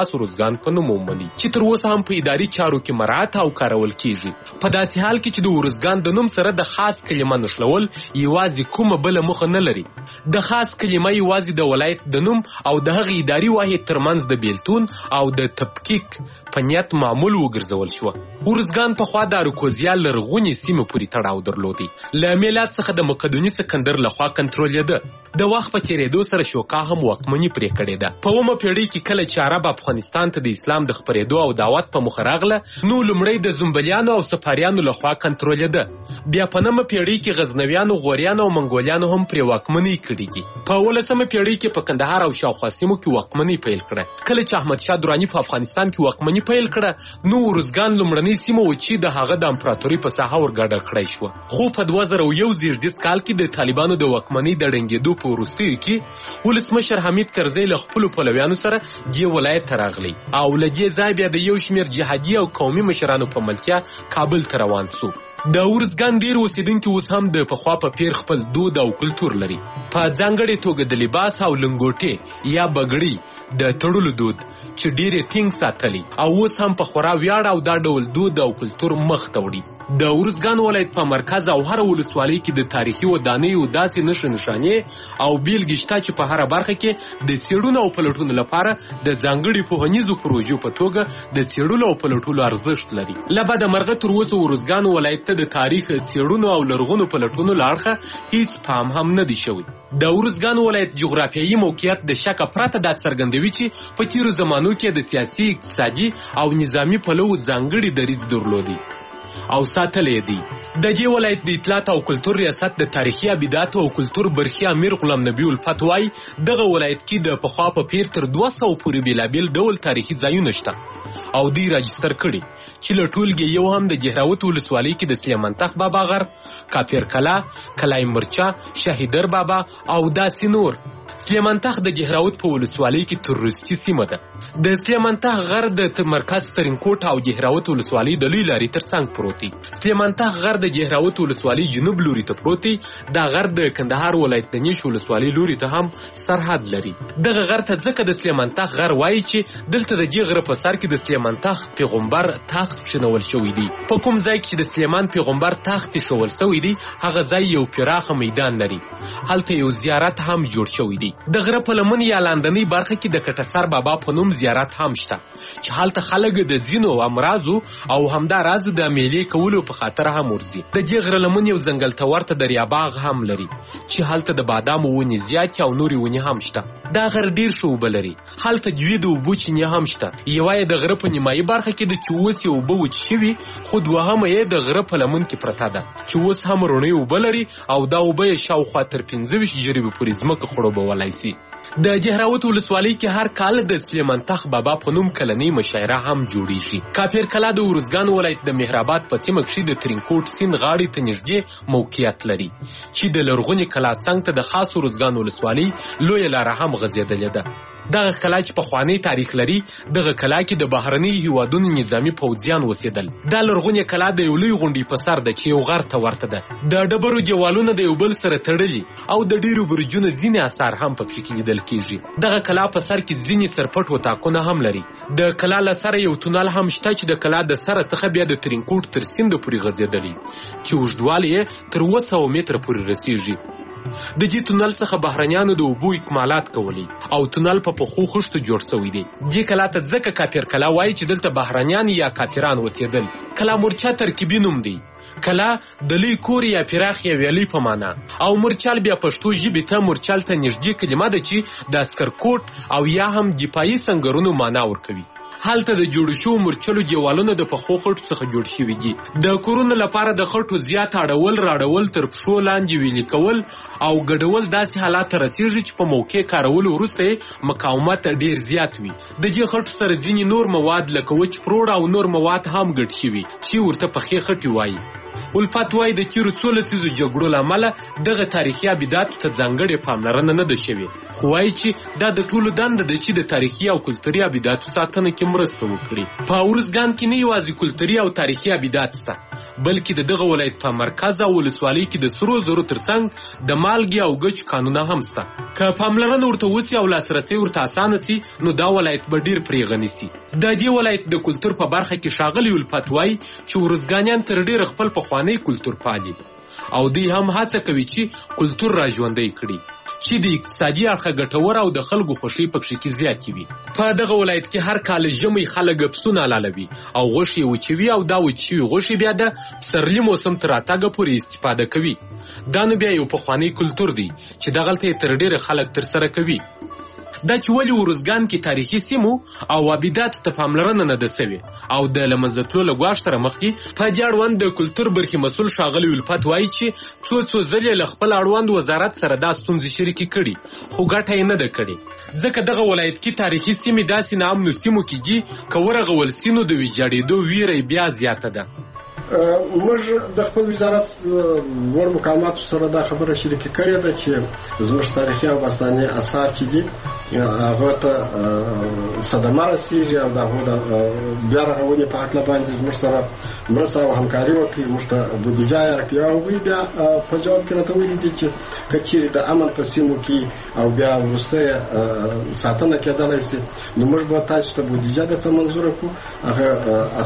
خاص ارزګان په نوم ومني چې تر اوسه هم په اداري چارو کې مراعات او کارول کیږي. په داسې حال کې چې د ارزګان د نوم سره د خاص کلمه نښلول یوازې کومه بله موخه نه لري. د خاص کلمه یوازې د ولایت د نوم او د هغې اداري واحد ترمنځ د بیلتون او د تفکیک په نیت معمول وګرځول شوه. ارزګان پخوا د اراکوزیا لرغونې سیمې پورې تړاو درلودی. له میلاد څخه د مقدوني سکندر لخوا کنټرولېده. د وخت په تېرېدو سره شوکا هم واکمني پرې کړې ده. په اومه پیړۍ کې کله چې عرب افغانستان ته د اسلام د خپرېدو او دعوت په موخه راغله، نو لومړی د زنبلیانو او سفاریانو لخوا کنټرولېده. بیا په نهمه پیړۍ کې غزنویانو، غوریانو او منګولیانو هم پرې واکمني کړې دي. په 18مه پیړۍ کې په کندهار او شاوخوا سیمو کې واکمني پیل کړه. کله چې احمدشاه دراني په افغانستان کې واکمني پیل کړه، نو ارزګان لومړنۍ سیمه و چې د هغه د امپراتورۍ په ساحه ورګډه کړی شوه. خو په 2001 زیږدیز کال کې د طالبانو د واکمنۍ د ړنګېدو په وروستیو کې ولسمشر حمید کرزی له خپلو پلویانو سره دې ولایت ته راغلی او له دې ځایه بیا د یو شمېر جهادي او قومي مشرانو په ملتیا کابل ته روان سو. د ارزګان ډېر اوسېدونکي اوس هم د پخوا په پیر خپل دود او کلتور لري. په ځانګړې توګه د لباس او لنګوټې یا بګړۍ د تړلو دود چې ډېرې ټینګ ساتلی او اوس هم په خورا ویاړ او دا ډول دود او کلتور مخ ته وړي. د ارزګان ولایت په مرکز او هر ولسوالۍ کې د تاریخي ودانیو داسې نښې نښانې او بیلګې شته چې په هره برخه کې د څېړنو او پلټونو لپاره د ځانګړي پوهنیزو پروژو په توګه د څېړلو او پلټلو ارزښت لري. له بده مرغه تر اوسه ارزګان ولایت ته د تاریخ څېړنو او لرغونو پلټونو له اړخه هیڅ پام هم نه دی شوی. د ارزګان ولایت جغرافیایي موقعیت د شکه پرته دا څرګندوي چې په تیرو زمانو کې د سیاسي، اقتصادي او نظامي پلوه ځانګړي دریځ درلودي او ساتلې دي. د دې ولایت د اطلاعات او کلتور ریاست د تاریخي ابداتو او کلتور برخي امیر غلام نبی الفت وایي دغه ولایت کې د پخوا په پیر تر 200 پورې بېلابېل ډول تاریخي ځایونه شته او دوی راجستر کړي چې له ټولګې یو هم د جهراوت ولسوالۍ کې د سلیمان تخت بابا غر، کاپیر کلا، کلای مرچا، شاهیدر بابا او داسې نور. سلیمان تخت د جهراوت په ولسوالۍ کې تر وروستي سیمه ده. د سلیمان تخت غر د مرکز ترینکوټ او جهراوت ولسوالۍ د لوی لارې ترڅنګ پروت دی. سلیمان تخت غر د جهراوت ولسوالۍ جنوب لوري ته پروت دی. دا غر د کندهار ولایت د نیش ولسوالۍ لوري ته هم سرحد لري. دغه غر ته ځکه د سلیمان تخت غر وایي چې دلته د دې غره په سر کې د سلیمان تخت پیغمبر تخت کښېنول شوی دی. په کوم ځای کې چې د سلیمان پیغمبر تخت ایښول شوی دی، هغه ځای یو پراخه میدان لري. هلته یو زیارت هم جوړ شوی دی. د غره په لمن یا لاندنۍ برخه کې د کټسر بابا په نوم زیارت هم شته چې هلته خلک د ځینو امراضو او همداراز د میلې کولو په خاطر هم ورځي. د دې غره لمن یو ځنګل ته ورته دریاباغ هم لري چې هلته د بادامو ونې زیاتې او نورې ونې هم شته. دا غر ډیر ښه اوبه لري. هلته دوې د اوبو چینې هم شته. یوه یې د غره په نیمایي برخه کې ده چې اوس یې اوبه وچې شوي، خو دوهمه یې د غره په لمن کې پرته ده چې اوس هم رڼې اوبه لري او دا اوبه یې شاوخوا تر 25 جریبې پورې ځمکه خړوبولی سي. د جهراوت ولسوالۍ کې هر کال د سلیمان تخت بابا په نوم کلنۍ مشاعره هم جوړیږي. کاپیر کلا د ارزګان ولایت د مهرآباد په سیمه کې د ترینکوټ سیند غاړې ته نږدې موقعیت لري چې د لرغونې کلا څنګ ته د خاص ارزګان ولسوالۍ لویه لاره هم غځېدلې ده. دغه کلا چې پخوانی تاریخ لري، دغه کلا کې د بهرني هیوادونو نظامي پوځیان اوسېدل. دا لرغونې کلا د یو لوی غونډۍ په سر ده چې یو غر ته ورته ده. د ډبرو دیوالونه د یو بل سره تړلي او د ډیرو برجونو ځینې اثار هم پکې لیدل کیږي. دغه کلا په سر کې ځینې سرپټ وطاقونه هم لري. د کلا له سره یو تونل هم شته چې د کلا د سره څخه بیا د ترینکوټ تر سیند پورې غځېدلی چې اوږدوالی یې تر 200 متره پورې رسیږي. د دې تونل څخه بهرنیانو د اوبو اکمالات کولی او تونل په پخو خښتو جوړ شوی دی. دې کلا ته ځکه کافر کلا وایي چې دلته بهرنیان یا کافران اوسېدل. کلا مرچا ترکیبي نوم دی. کلا د لوی کور یا پراخ یا ویلي په معنا او مرچال بیا پښتو ژبې ته مرچال ته نږدې کلمه ده چې د عسکرکوټ او یا هم دفاعي سنګرونو معنا ورکوي. هلته د جوړ شوو مرچلو دیوالونه د پخو خټو څخه جوړ شوي دي. د کورونو لپاره د خټو زیات اړول راړول تر پښو لاندې ویلي کول او ګډول داسې حالات ته رسېږي چې په موقع کارولو وروسته یې مقاومت ډیر زیات وي. د دې خټو سره ځینې نور مواد لکه وچ پروړ او نور مواد هم ګډ شوي چې ورته پخې خټې وایي. الفت وایي د تیرو څو لسیزو جګړو له امله دغه تاریخي ابداتو ته ځانګړې پاملرنه نه ده شوې، خو وایي چې دا د ټولو دنده ده چې د تاریخي او کلتوري ابداتو ساتنه کې مرسته وکړي. په ارزګان کې نه یوازې کلتوري او تاریخي ابدات شته، بلکې د دغه ولایت په مرکز او ولسوالۍ کې د سرو زرو ترڅنګ د مالګې او ګچ کانونه هم شته. که پاملرنه ورته وسي او لاسرسي ورته اسانه سي نو دا ولایت به ډیر پرې غني سي. د دې ولایت د کلتور په برخه کې ښاغلي الفت وایي چې ورزګانیان تر ډیر خپل پخوانی کلتور پالي او دوی هم هڅه کوي چې کلتور را ژوندی کړي چې د اقتصادي اړخه ګټور او د خلکو خوښي پکې کې زیاتې وي. په دغه ولایت کې هر کال ژمی خلک پسونه حلالوي او غوښې وچوي او دا وچ شوي غوښې بیا د پسرلي موسم تر راتګه پورې استفاده کوي. دا نو بیا یو پخوانی کلتور دی چې دغلته یې تر ډېره خلک ترسره کوي. دا چې ولې ورزګان کې تاریخي سیمو او آباداتو ته پاملرنه نه ده سوې او د له منځه تلو له ګواښ سره مخ کې په دې اړوند د کلتور برخې مسؤل ښاغلي الفت وایي چې څو ځلې له خپل اړوند وزارت سره دا ستونزې شریکې کړي خو ګټه یې نه ده کړې ځکه دغه ولایت کې تاریخي سیمې داسې ناامنو سیمو کې دي که ورغول سي نو د ویجاړېدو ویره بیا زیاته ده. موږ د خپل وزارت لوړ مقاماتو سره دا خبره شریکه کړې ده چې زموږ تاریخي او باستاني اثار چې دي هغه ته صدمه رسېږي او د هغو د بیا رغونې په هکله باندې زموږ سره مرسته او همکاري وکړي، موږ ته بودیجه یې راکړي او هغوی بیا په جواب کې راته ویلي دي چې که چیرې د امن په سیمو کې او بیا وروسته یې ساتنه کېدلی سي نو موږ به تاسو ته بودیجه درته منظوره کړو، هغه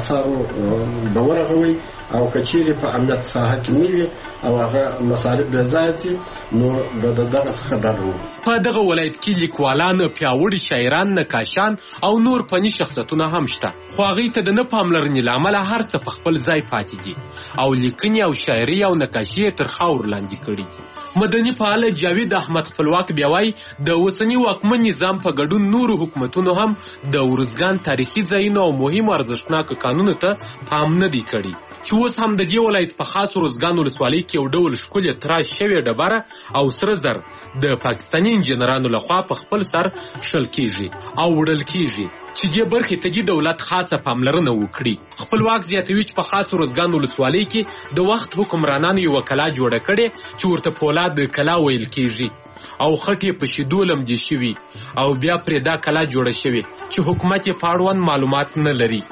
اثارو به ورغوئ او کچيري په امنیت ساحه کې نیوي او هغه مصارف به ځای سي نو به دغه څخه ډارو. په دغه ولایت کې لیکوالان، پیاوړي شاعران، نقاشان او نور فني شخصیتونه هم شته خو هغوی ته د نه پاملرنې له امله هر څه په خپل ځای پاتې دي او لیکنې او شاعري او نقاشي یې تر خاور لاندې کړي دي. مدني فعال جاوید احمد خپلواک بیا وایي د اوسني واکمن نظام په ګډون نورو حکومتونو هم د ورزګان تاریخي ځایونو او مهمو ارزښتناکو کانونو ته پام نه دی کړی چې اوس هم د دې ولایت په خاص ورزګان ولسوالۍ کې یو ډول ښکلې تراش شوې ډبره او سره زر د پاکستاني انجینرانو لخوا په خپل سر شل کیږي او وړل کیږي چې دې برخې ته دولت خاصه پاملرنه وکړي. خپلواک زیاتوي چې په خاص ورزګان ولسوالۍ کې د وخت حکمرانانو یوه کلا جوړه کړې چې ورته پولاد کلا ویل کیږي او خټې په شیدو لمدې شوي او بیا پرې دا کلا جوړه شوې چې حکومت یې په اړوند معلومات نه لري.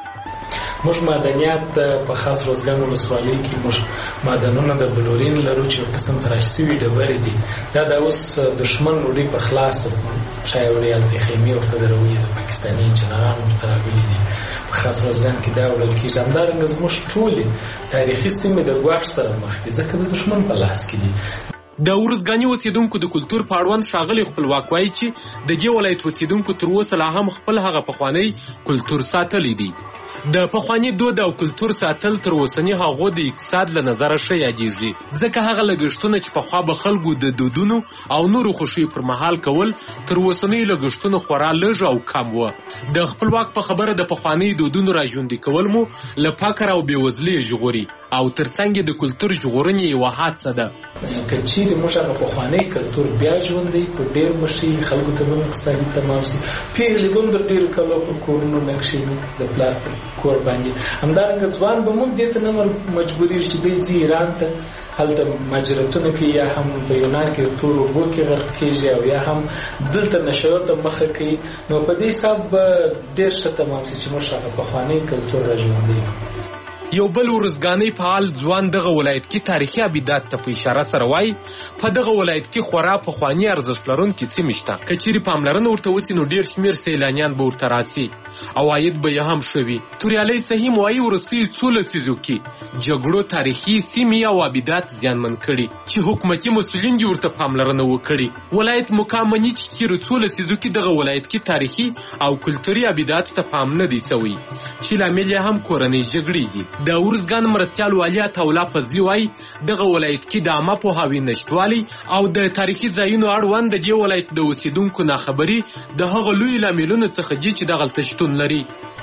موږ معدنیات په خاص روزګان ولسوالۍ کې موږ معدنونه د بلورین لرو چې قسم تراش سوي ډبرې دي. دا د اوس دشمن وړي په خلاص شاید وړي خیمې ورته دروي د پاکستاني انجینرانو ورته راغلي دي په خاص روزګان کې دا وړل کېږي. همدارنګه زموږ ټولې تاریخي سیمې د ګواښ سره مخ دي ځکه د دشمن په لاس کې دي. د ورزګاني اوسیدونکو د کلتور په اړوند ښاغلي خپلواک وایي چې د دې ولایت اوسیدونکو تر اوسه لا هم خپل هغه پخوانی کلتور ساتلی دی. د پخوانی دود او کلتور ساتل تر اوسني هغو د اقتصاد له نظره ښه یادېږي ځکه هغه لګښتونه چې پخوا به خلکو د دودونو او نورو خوښیو پر مهال کول تر اوسنیو لګښتونو خورا لږ او کم وه. د خپلواک په خبره د پخواني دودونو را ژوندي کول مو له فقر او بېوزلۍ ژغوري او ترڅنګ د کلتور ژغورنې یوه هڅه ده. که چیرې موږ هغه پخوانی کلتور بیا ژوندی په ډېر مشي خلکو ته به اقتصادي تمام سي. پیغلې به هم د ډېرو کلو په کورونو نه کښېني د پلار په کور باندې. همدارنګه ځوان به موږ دې ته نه مجبورېږي چې دی ځي ایران ته هلته مهاجرتونه کوي یا هم په یونان کې تور اوبو کې غرق کېږي او یا هم دلته نشو ته مخه کوي. نو په دې حساب به ډېر ښه تمام سي چې موږ هغه پخوانی کلتور را ژوندی کړو. یو بل ورزګانی فعال ځوان دغه ولایت کې تاریخي آبادات ته په اشاره سره وایي په دغه ولایت کې خورا پخواني ارزښت لرونکي سیمې شته. که چیرې پاملرنه ورته وسي نو ډېر شمېر سیلانیان به ورته راسي او عاید به یې هم ښه وي. توریالی سهیم وایي وروستیو څو لسیزو کې جګړو تاریخي سیمې او آبادات زیانمن کړي چې حکومتي مسؤلین دې ورته پاملرنه وکړي. ولایت مقامني چې تېرو څو لسیزو کې دغه ولایت کې تاریخي او کلتوري آباداتو ته پام نه دی سوی چې لامل یې هم کورنۍ جګړې دي. د ورزګان مرستیال والي عطاالله فضلي وایي دغه ولایت کې د عامه پوهاوي نشتوالي او د تاریخي ځایونو اړوند د دې ولایت د اوسیدونکو ناخبري د هغه لوی لاملونو څخه دي چې دغلته شتون لري.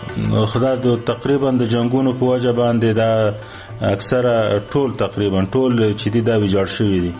خدا د تقریبا د جنگونو په وجه باندې دا اکثره تقریبا ټول چې دي دا ویجاړ شوي دي.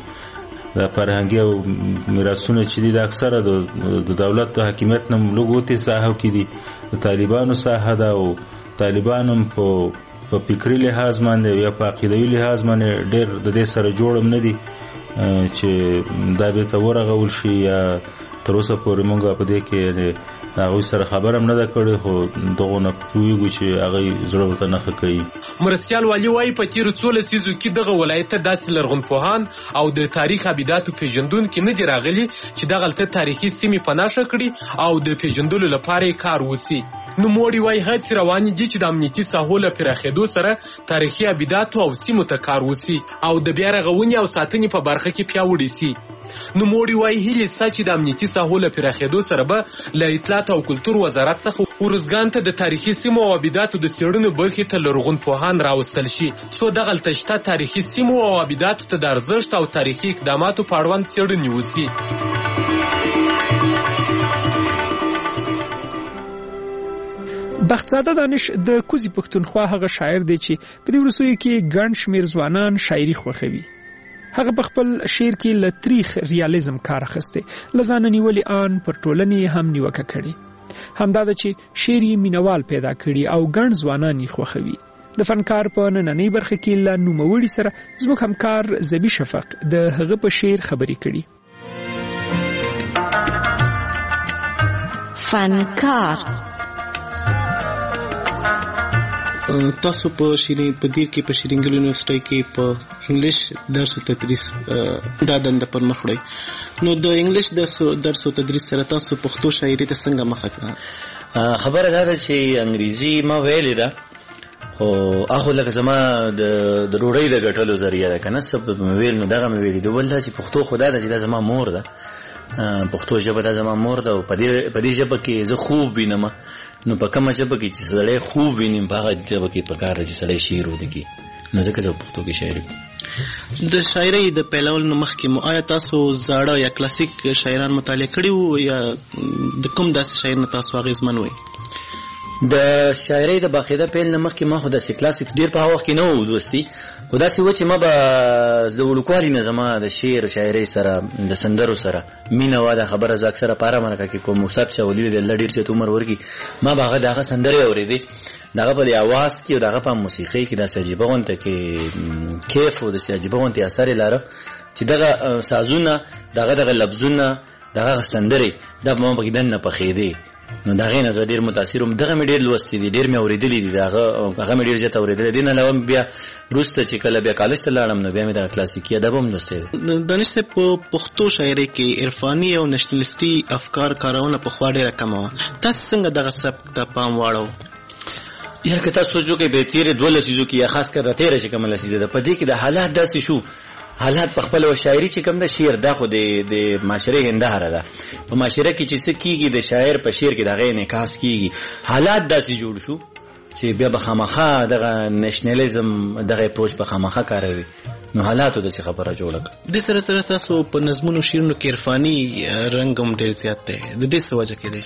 د فرهنګي او میراثونه چې دي د اکثره د دولت د حاکمیت نه لږ ساحو کې دي. د طالبانو ساحه ده او طالبان هم په فکري لحاظ باندې یا په عقیدوي لحاظ باندې ډېر د دې سره جوړم نه دي چې دا به ته ورغول شي یا تر اوسه پورې مونږ په دې کې هغه سره خبر هم نه ده کړې خو دغه نه پوهیږو چې هغه زړه ورته نه ښه کوي. مرستیال والي وایي په تیرو 13 لسیزو کې دغه ولایت ته داسې لرغونپوهان او د تاریخ ابیداتو پیژندونکي نه دي راغلي چې دغلته تاریخي سیمې په نښه کړي او د پیژندلو لپاره یې کار وسي. نوموړي وایي هڅې روانې دي چې د امنیتي ساحو له پراخېدو سره تاریخي ابیداتو او سیمو ته کار وسي او د بیا رغونې او ساتنې په برخه کې پیاوړي سي. نوموړي وایي هیلې سته چې د امنیتي ساحو له پراخېدو سره به له اطلاعات او کلتور وزارت څخه ارزګان ته د تاریخي سیمو او ابیداتو د څېړنو برخې ته لرغونپوهان راوستل شي څو دغلته شته تاریخي سیمو او ابیداتو ته د ارزښت او تاریخي اقداماتو په اړوند څېړنې وسي. بختزاده دانش د کوزي پښتونخوا هغه شاعر دی چې په دې وروستیو کې ګڼ شمېر ځوانان شاعري خوښوي. هغه په خپل شعر کې له تاریخ ریالیزم کار اخیستی، له ځانه نیولې آن پر ټولنې هم نیوکه کړې. همدا ده چې شعر یې مینوال پیدا کړي او ګڼ ځوانان یې خوښوي. د فنکار په نننۍ برخه کې له نوموړي سره زموږ همکار زبی شفق د هغه په شعر خبرې کړي. فنکار تاسو په شیرین په دیر کې په شیرینګل یونیورسيټي کې په انګلیش درس او تدریس دا دنده پر مخ وړي. نو د انګلیش درس او تدریس سره تاسو پښتو شاعري ته څنګه مخه کړه؟ خبره دا ده چې انګریزي ما ویلې ده خو اخو لکه زما د ډوډۍ د ګټلو ذریعہ ده کنه سبب مې ویل نو دغه مې ویلې د بل دا چې پښتو خدا ده چې دا زما مور ده پښتو ژبه دا زما مور ده او په دې ژبه کې زه خوب وینم نو په کومه ژبه کې چې سړی خوب وینم په هغه ژبه کې په کار چې سړی شعر ولیکي نو ځکه زه پښتو کې شاعري د شاعرۍ د پیلول مخکې مو آیا تاسو زاړه یا کلاسیک شاعران مطالعه کړي وو یا د کوم داسې شاعر نه تاسو اغېزمن وئ؟ د شاعرۍ د باقاعده پیل نه مخکې ما خو داسې کلاسیک ډېر په هغه وخت کې نه و دوستي خو داسې و چې ما به د وړوکوالي نه زما د شعر او شاعرۍ سره د سندرو سره مینه وه دا خبره زه اکثره په هره مرکه کې کوم استاد شاه ولي د الله ډېر زیات عمر ورکړي ما به هغه د هغه سندرې اورېدې د هغه په دې اواز کې او د هغه په موسیقۍ کې داسې عجیبه غونته کې کیف او داسې عجیبه غونتې اثر یې لاره چې دغه سازونه دغه لفظونه دغه سندرې دا به ما پکې دننه پخېدې نو دا غي نظر ډیر متاثر وم دغه مې ډیر لوستي دي ډیر مې اوریدلې دي هغه مې ډیر زیات اوریدلې دي نه علاوه بیا روسته چې کله بیا کالج ته لاړم نو بیا مې د کلاسیکي ادب هم لوستي دي. دانشته په پښتو شاعرۍ کې عرفاني او نېشنلستي افکار کارونه په خوا ډیره کم وه تاسو څنګه دغه سبک ته پام واړو؟ یار که تاسو سوچو کې به تیر 12 لسیزو کې یا خاص کر تیر چې کوم لسیزه ده په دې کې د حالات داسې شو حالات په خپل شاعري چې کوم د شعر دا خو د معاشره هنداره ده په معاشره کې چې څه کیږي د شاعر په شعر کې دغه انعکاس کیږي حالات داسې جوړ شو چې بیا به خامخا دغه نېشنلزم دغه اپروچ په خامخا کاروي نو حالاتو داسې خبره جوړه د سره تاسو په نظمونو شعرونو کې عرفاني رنګ هم ډېر زیات دی د دې څه وجه کې دی؟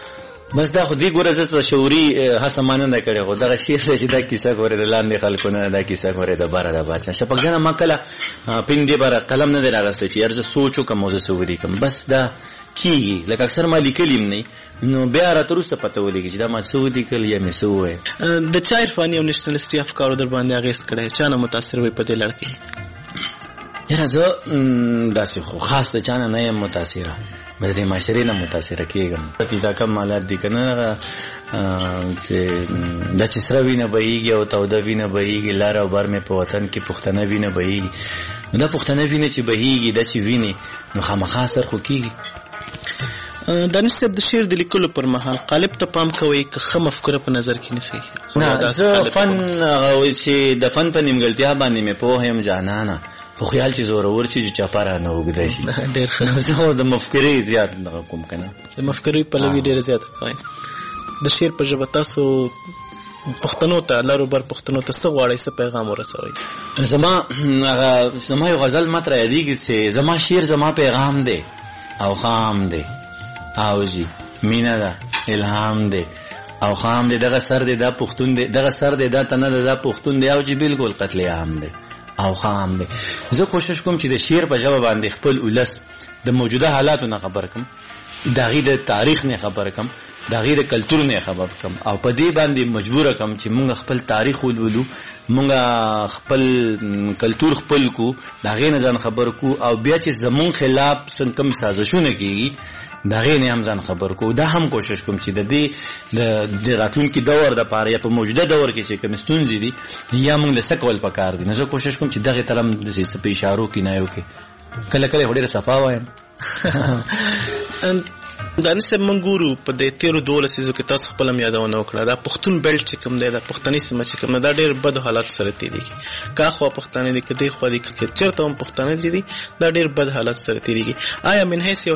بس دا خو دې ګوره زه شعوري هڅه ماننده کړې خو دغه شعر چې دا کیسه ګوره د لاندې خلکو نه دا کیسه ګوره د باره د بادشاه شپږ جنه ما کله پین دې باره قلم نه دی راغستی چې ارزه سوچ وکړم او زه څه ولیکم بس دا کیږي لکه اکثر ما لیکلي نه نو بیا راته وروسته پته ولګي چې دا ما څه ولیکل یا مې څه وویل. د چا عرفاني او نېشنلستي افکارو در باندې اغېز کړی چا نه متاثر وئ په دې لړ کې؟ یاره زه داسې خو خاص د چا نه نه یم متاثره مې د معاشرې نه متاثره کېږم دا کمالات دي که نه چې دا چې سره وینه بهیږي او توده وینه بهیږي لار او بر مې په وطن کې پښتنه وینه بهیږي نو دا پښتنه وینه چې بهیږي دا چې وینې نو خامخا اثر خو کېږي. دانش صاحب د شعر د لیکلو پر مهال قالب ته پام کوئ که ښه مفکوره په نظر کې نیسئ؟ نه زه فن چې د فن په نیمګړتیا باندې مې پوه یم جانانه په خیال چې زورور شي چې چاپاره نه اوږدی شي ډېر ښه زه د مفکرې زیات دغه کوم که نه د مفکرې پلوي ډېره زیاته کوئ. د شعر په ژبه تاسو پښتنو ته لارو بر پښتنو ته څه غواړئ څه پیغام ورسوئ؟ زما یو غزل ماته رایادېږي چې زما شعر زما پیغام دی او خام دی او جی مینه ده الهام دی او خام دی دغه سر دی دا پښتون دی دغه سر دی دا تنه دی دا پښتون دی او جی بالکل قتل عام دی او خام دی. زه کوشش کوم چې د شعر په ژبه باندې خپل ولس د موجوده حالاتو نه خبر کم د هغې د تاریخ نه خبر کم د هغې د کلتور نه خبر کم او په دې باندې مجبوره کم چې مونږ خپل تاریخ ولولو مونږ خپل کلتور خپل کو د هغې نه ځان خبر کو او بیا چې زمون خلاف څنګه کوم سازشونه کېږي دا غي نه هم ځان خبر کو دا هم کوشش کوم چې د دې د راتلونکي دور د پاره یا په موجوده دور کې چې کوم ستونزې دي یا موږ له سکول پکار دي نو زه کوشش کوم چې دغه ترم د څه په اشارو کې نه یو کې کله کله وړي صفا وایم دانش صاحب منګورو په د 13 سيزو کې تاسو خپل یادونه وکړه دا پښتون بیلټ چې کوم دی دا پښتني سیمه چې کوم دا ډېر بد حالات سره تیریږي کا خو پښتانه دي کدي خو دي کې چرته هم پښتانه دي دا ډېر بد حالات سره تیریږي آیا من هيڅ یو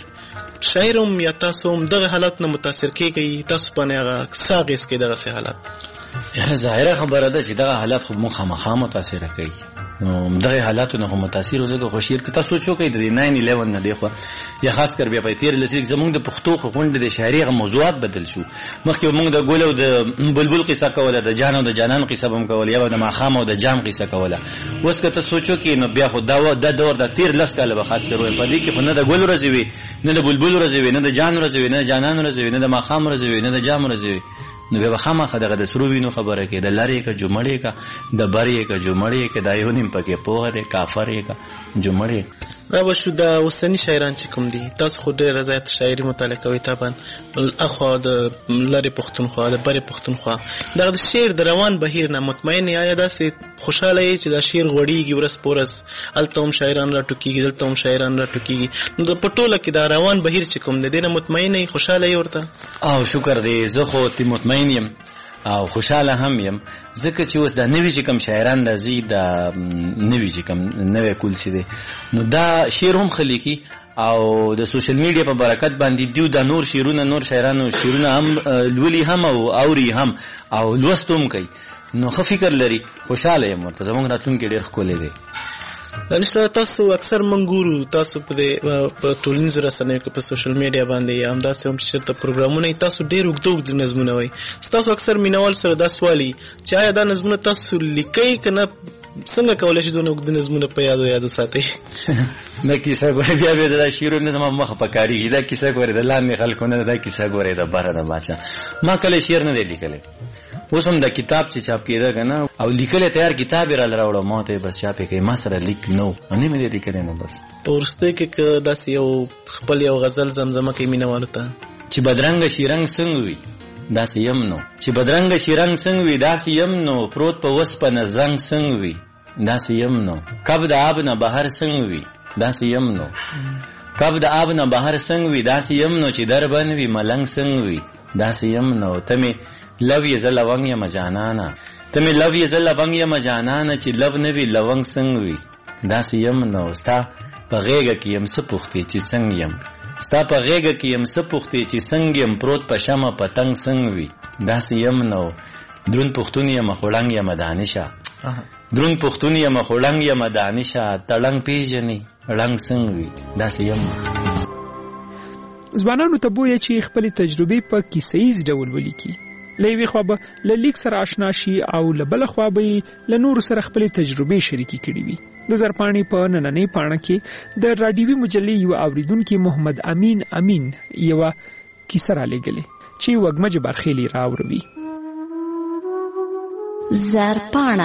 شاعر هم یا تاسو هم دغه حالات نه متاثر کیږي تاسو په نه ساغس کې دغه حالات ظاهره خبره ده چې دغه حالات خو مخامخ متاثر کوي نو دغه حالاتو نه متاثر وزګه خوشیر که تاسو سوچو کې د 9/11 نه دی خو یا خاص کر بیا په تیر لسیک زمونږ د پښتو غونډه د شاعري غو موضوعات بدل شو مخکې موږ د ګول او د بلبل قصه کوله د جان او د جانان قصه هم کوله یا د ماخام او د جام قصه کوله اوس که تاسو سوچو کې نو بیا خو د دور د تیر لس کاله به خاص کر په دې کې خو نه د ګول ورځي وي نه د بلبل ورځي وي نه د جان ورځي وي نه د جانان ورځي وي نه د ماخام ورځي وي نه د جام ورځي وي نو به خامخ دغه د سرو وینو خبره کې د لری کا جمړې کا د بری کا جمړې کې دایونیم پکې پوهه ده کافر کا جمړې را وشو د اوسنی شاعران چې کوم دي تاسو خو ډېر زیات شاعري مطالعه کوي طبعا اخو د لری پښتونخوا د بری پښتونخوا دغه د شعر د روان بهیر نه مطمئن یا داسې خوشاله چې دا شعر غوړیږي ورس پورس التهم شاعران را ټوکیږي دلته شاعران را ټوکیږي نو په ټوله کې دا روان بهیر چې کوم دی نه مطمئن خوشاله ورته او شکر دی زه خو تی مطمئن یم او خوشاله هم یم ځکه چې اوس دا نوی چې کوم شاعران راځي دا نوی چې کوم نوې کول شي دي نو دا شعر هم خلیقي او د سوشل میډیا په برکت باندې دیو د نور شعرونه نور شاعرانو شعرونه هم لولي هم او اوري هم او لوستوم کوي نو خو فکر لري خوشاله یم ورته زموږ راتلونکي ډېر ښکلی دی دانشته تاسو اکثر منګورو تاسو په ټولنیزو رسنیو کې په سوشل میډیا باندې یا هم داسې هم چې چېرته پروګرامونه تاسو ډېر اوږده نظمونه وایي ستاسو اکثر مینوال سره دا سوال وي چې آیا دا نظمونه تاسو لیکئ که نه څنګه کولی شي دونه اوږده نظمونه په یادو ساتئ دا کیسه ګورې بیا دا شعرونه زما مخه په کارېږي دا کیسه ګورې د لاندې خلکو نه دا کیسه ګورې د بره د باچا ما کله شعر نه دی لیکلی اوس هم د کتاب چې چاپ کېده که نه او لیکلی تیار کتاب یې راوړه ما ته بس چاپ یې کوي ما سره لیک نه و نه مې دی لیکلی نه بس په وروستۍ کې که داسې یو خپل یو غزل زمزمه کوي مینهوالو ته چې بدرنګه شي رنګ څنګه وي داسې یم نو چې بدرنګه شي رنګ څنګه وي داسې یم نو پروت په وسپنه زنګ څنګه وي داسې یم نو کب د آب نه بهر څنګه وي داسې یم نو کب د آب نه بهر څنګه وي داسې یم نو چې در بند وي ملنګ څنګه وي داسې یم نو ته مې لو یې زه لونګ یم جانانه ته مې لو یې زه لونګ یم جانانه چې لو نه وي لونګ څنګه وي داسې یم نو ستا په غېږه کې یم څه پوښتې چې څنګه یم ستا په غېږه کې یم څه پوښتې چې څنګه یم پروت په شمه پتنګ څنګه وي داسې یم نو دروند پښتون یم خوړنګ یم دانشه دروند پښتون یم خوړنګ یم دانشه تړنګ پیژنې رنګ څنګه وي داسې یم ځوانانو ته بویه چې خپل تجربې په کیسه‌ایز ډول ولیکي لوي خو به له لیک سره آشنا شي او له بل خو به له نور سره خپل تجربې شریکي کړي وي د زرپانی په نننې پاڼه کې د راډیوي مجلې یو اوریدونکو محمد امین یو کیسه را لګلې چې وګمج برخېلی راوړي زرپاڼه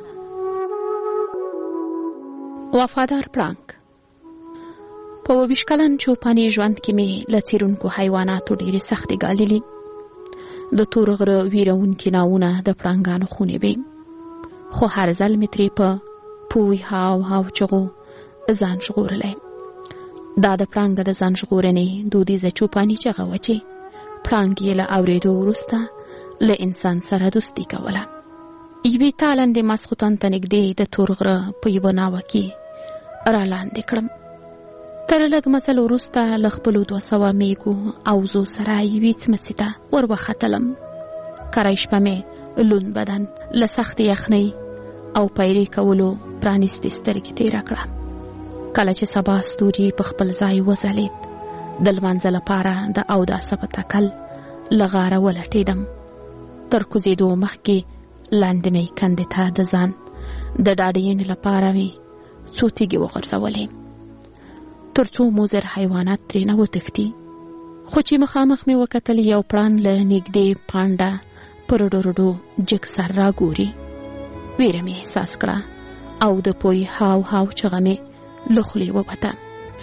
وفادار پړانګ په 20 کلن چوپاني ژوند کې مې لڅیرونکو حیواناتو ډېرې سختې ګاللې د تور غره ویرونکي ناونه د پړانګانو خونې وې خو هر ځل مې ترې په پوی هاو چغو ځان ژغورلی دا د پړانګ د ځان ژغورنې دودیزه چوپاني چغه وه چې پړانګ یې له اورېدو وروسته له انسان سره دوستي کوله یوې تالندې ماسخوتن ته نږدې د تور غره په یوه ناوه کې را لاندې کړم تر لږ مزل وروسته له خپلو 200 میږو او زو سره یوې څمڅې ته ور وختلم کری شپه مې لوند بدن له سختې یخنۍ او پیرې کولو پرانیستې سترګې تېره کړه کله چې سبا ستوري په خپل ځای وځلېد د لمانځه لپاره د اوداسه په تکل له غاره ولټېدم تر کوزېدو مخکې لاندنۍ کندې ته د ځان د ډاډینې لپاره مې څو تیږې وغورځولې تر څو مضر حیوانات ترې نه وتښتي خو چې مخامخ مې وکتل یو پړانګ له نږدې پانډه پر ډوډو جګ سر راګوري ویره مې احساس کړه او د پوی هاو چغه مې له خولې ووته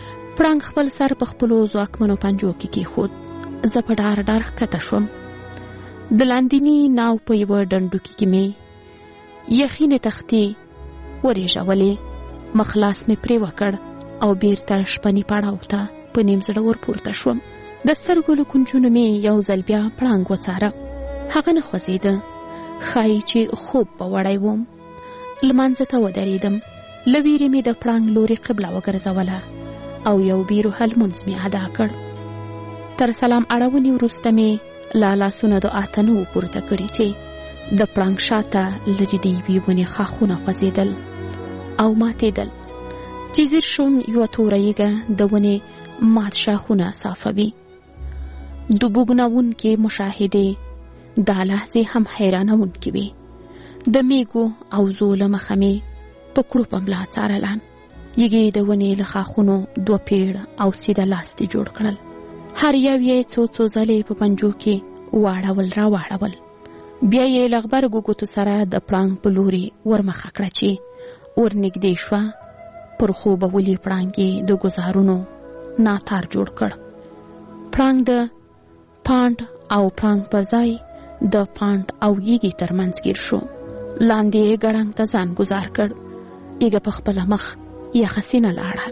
پړانګ خپل سر په خپلو ځواکمنو پنجو کې کېښود. زه په ډار ډار ښکته شوم. د لاندیني ناو په یوه ډنډوکي کې مې یخینې تختې ورېژولې. مخ لاس مې پرې وکړ او بیرته شپني پړاو ته په نیم زړه ورپورته شوم. د سترګو له کونجونو مې یو ځل بیا پړانګ وڅاره. هغه نه خوځېده. ښایي چې خوب به وړی وم. لمانځه ته ودرېدم. له ویرې مې د پړانګ لوري قبله وګرځوله او یو بیروحه لمونځ مې ادا کړ. تر سلام اړونې وروسته مې له لاسونه د آتنو پورته کړي چې د پړانګ شاته لرې د یوې ونې ښاخونه خوځېدل او ماتېدل. چې ځیر شوم یوه توره یږه د ونې مات شاخونه صافوي. د بوږنوونکې مشاهدې دا لحظې هم حیرانوونکې وې. د میږو او زو له مخه مې په کړوپه ملا څارله. یږې د ونې له ښاخونو 2 پیړ او سیده لاستي جوړ کړل. هر یو یې څو ځلې په پنجو کې واړول را واړول. بیا یې له غبرګو ګوتو سره د پړانګ په لوري ورمخه کړه چې ورنږدې شوه. پر خوبه ولي پړانګ یې د ګزارونو ناتار جوړ کړ. پړانګ د پاند او پړانګ پر ځای د پاند او یږې ترمنځ ګیر شو. لاندې یې ګړنګ ته ځان گزار کړ. یږه په خپله مخ یخه سینه لاړه.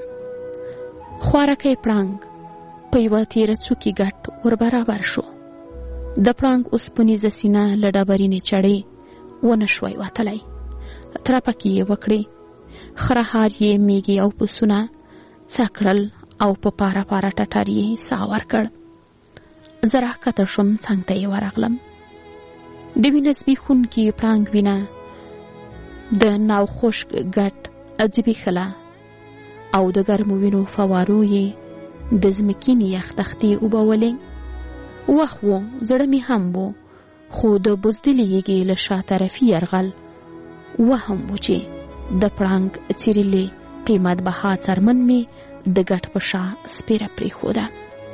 خوارکی پړانګ په یوه تیره څوکې ګټ ور برابر شو. د پړانګ اوسپنیزه سینه له ډبرینې چړې ونه شوی وتلی. ترپکې یې وکړې. خره هار یې میږي او پسونه څه کړل او په پاره پاره ټټر یې ساه ورکړ. زه راښکته شوم. څنګ ته یې ورغلم. د وینه زبېښونکي پړانګ وینه د ناوخوشک ګټ ځبېښله او د ګرمو وینو فوارو یې د ځمکینې یخ تختې اوبولې. وخت و، زړه مې هم و، خو د بزدلې یږې له شا طرفي یرغل وهم و چې د پړانګ څیرلې قیمت بها څرمن مې د ګټ په شا سپېره پرېښوده.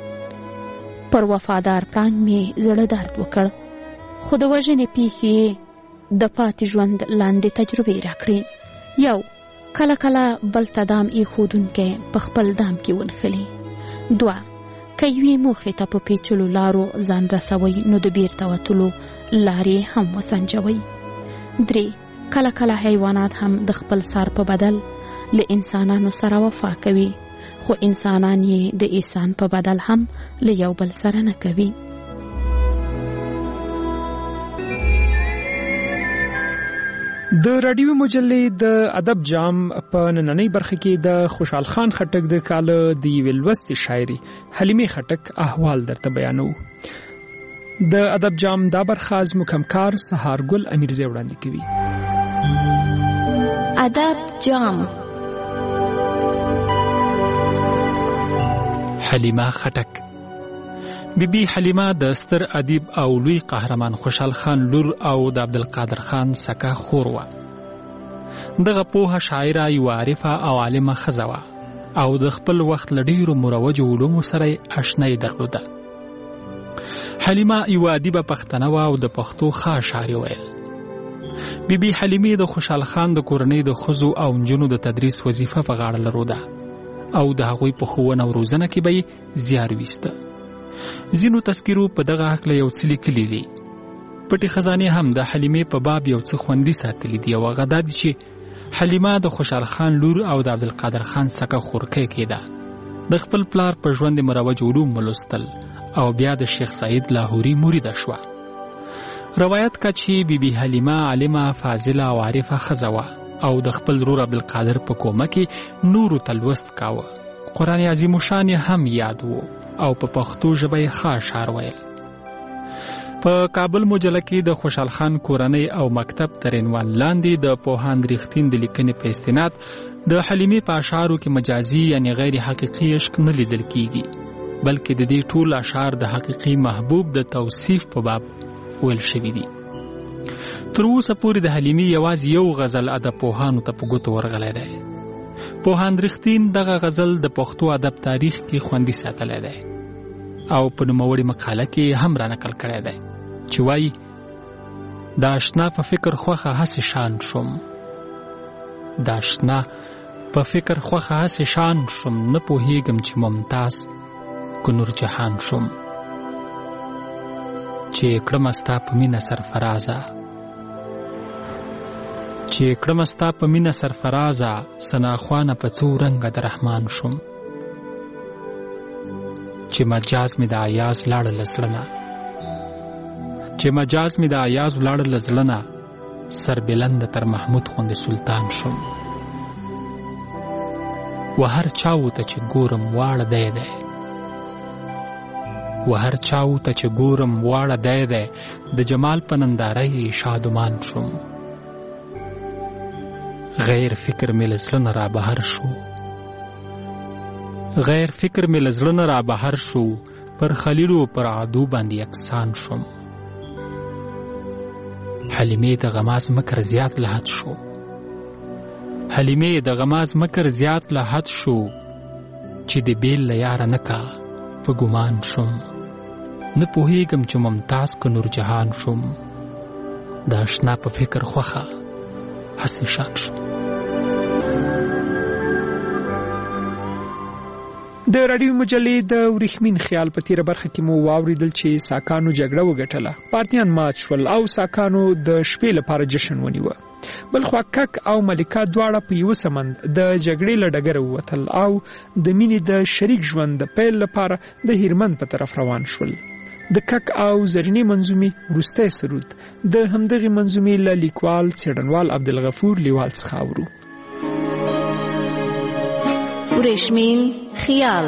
پر وفادار پړانګ مې زړه درد وکړ، خو د وژنې پیښې د پاتې ژوند لاندې تجربې راکړې. یو، کله کله بل ته دام ایښودونکی په خپل دام کې ونښلي. 2، که یوې موخې ته په پیچلو لارو ځان رسوئ نو د بیرته وتلو لارې هم وسنجوئ. 3، کله کله حیوانات هم د خپل سر په بدل له انسانانو سره وفا کوي، خو انسانان یې د احسان په بدل هم له یو بل سره نه کوي. د رادیوي مجلې د ادب جام په نننۍ برخه کې د خوشحال خان خټک د کاله د یوې لوستې شاعري حلیمې خټک احوال درته بیانو. د ادب جام دا برخه از مکمکار سهارګل امیرزی وړاندې کوي. ادب جام. حلیمه خټک. بیبي حلیمه د ستر ادیب او لوی قهرمان خوشحال خان لور او د عبدالقادر خان سکه خور وه. دغه پوهه شاعره یوه عارفه او عالمه ښځه وه او د خپل وخت له ډېرو مروجو علومو سره یې اشنایي درلوده. حلیمه یوه ادیبه پښتنه وه او د پښتو ښه اشعار ویل. بیبي حلیمې د خوشحال خان د کورنۍ د ښځو او نجونو د تدریس وظیفه په غاړه لروده او د هغوی په ښوونه او روزنه کې به یې زیار ویسته. ځینو تذکیرو په دغه هکله یو څه لیکلي دي. پټې خزانې هم د حلیمې په باب یو څه خوندي ساتلي دي او هغه دا دي چې حلیمه د خوشحال خان لور او د عبدالقادر خان سکه خورکۍ کېده. د خپل پلار په ژوند مروج علوم ولوستل او بیا د شیخ سعید لاهوري مریده شوه. روایت کا چې بیبي حلیمه عالمه، فاضله او عارفه ښځه وه او د خپل ورور عبدالقادر په کومه کې نورو ته لوست کاوه. قرآن عظیم الشان هم یاد وو او په پښتو ژبه یې ښه اشعار ویل. په کابل مجله کې د خوشحال خان کورنۍ او مکتب تر عنوان لاندې د پوهاند رښتین د لیکنې په استناد د حلیمې په اشعارو کې مجازي یعنی غیر حقیقي عشق نه لیدل کیږي، بلکې د دې ټول اشعار د حقیقي محبوب د توصیف په باب ویل شوي دي. تر اوسه پورې د حلیمې یوازې یو غزل ادب پوهانو ته په ګوتو ورغلی دی. پوهاند رښتین دغه غزل د پښتو ادب تاریخ کې خوندي ساتلی دی او په نوموړې مقاله کې هم را نقل کړی دی چې وایي: د اشنا په فکر خوښه هسې شان شوم، د اشنا په فکر خوخه هسې شان شم نه پوهیږم چې ممتاز کو نور جهان شم چې کړم ستا په مینه سرفرازه سناخوانه په څو رنګه د رحمان شم چې مجاز مې د ایاز لاړه لزړنه سربلند تر محمود خوند سلطان شم و هر چاو ته چې ګورم واړه دی د جمال په ننداره شادمان شم غیر فکر مې لزړه را بهر شو پر خلیلو پر عدو باندې یکسان شم حلیمې د غماز مکر زیات لحد شو چې د بیل له یاره نه کا په ګمان شم نه پوهیږم چې ممتاز که نور جهان شم د اشنا په فکر خوخه هسې شان شم. د راډیو مجلې د ورېښمین خیال په تیره برخه کې مو واوریدل چې ساکانو جګړه وګټله، پارتیان مات شول او ساکانو د شپې لپاره جشن ونیوه. بل خوا کک او ملکه دواړه په یوه سمند د جګړې له ډګره ووتل او د مینې د شریک ژوند د پیل لپاره د هیرمند په طرف روان شول. د کک او زرینې منظومې وروستی سرود د همدغې منظومې له لیکوال څېړنوال عبدالغفور لیوال څخه اورو. ورېښمین خیال.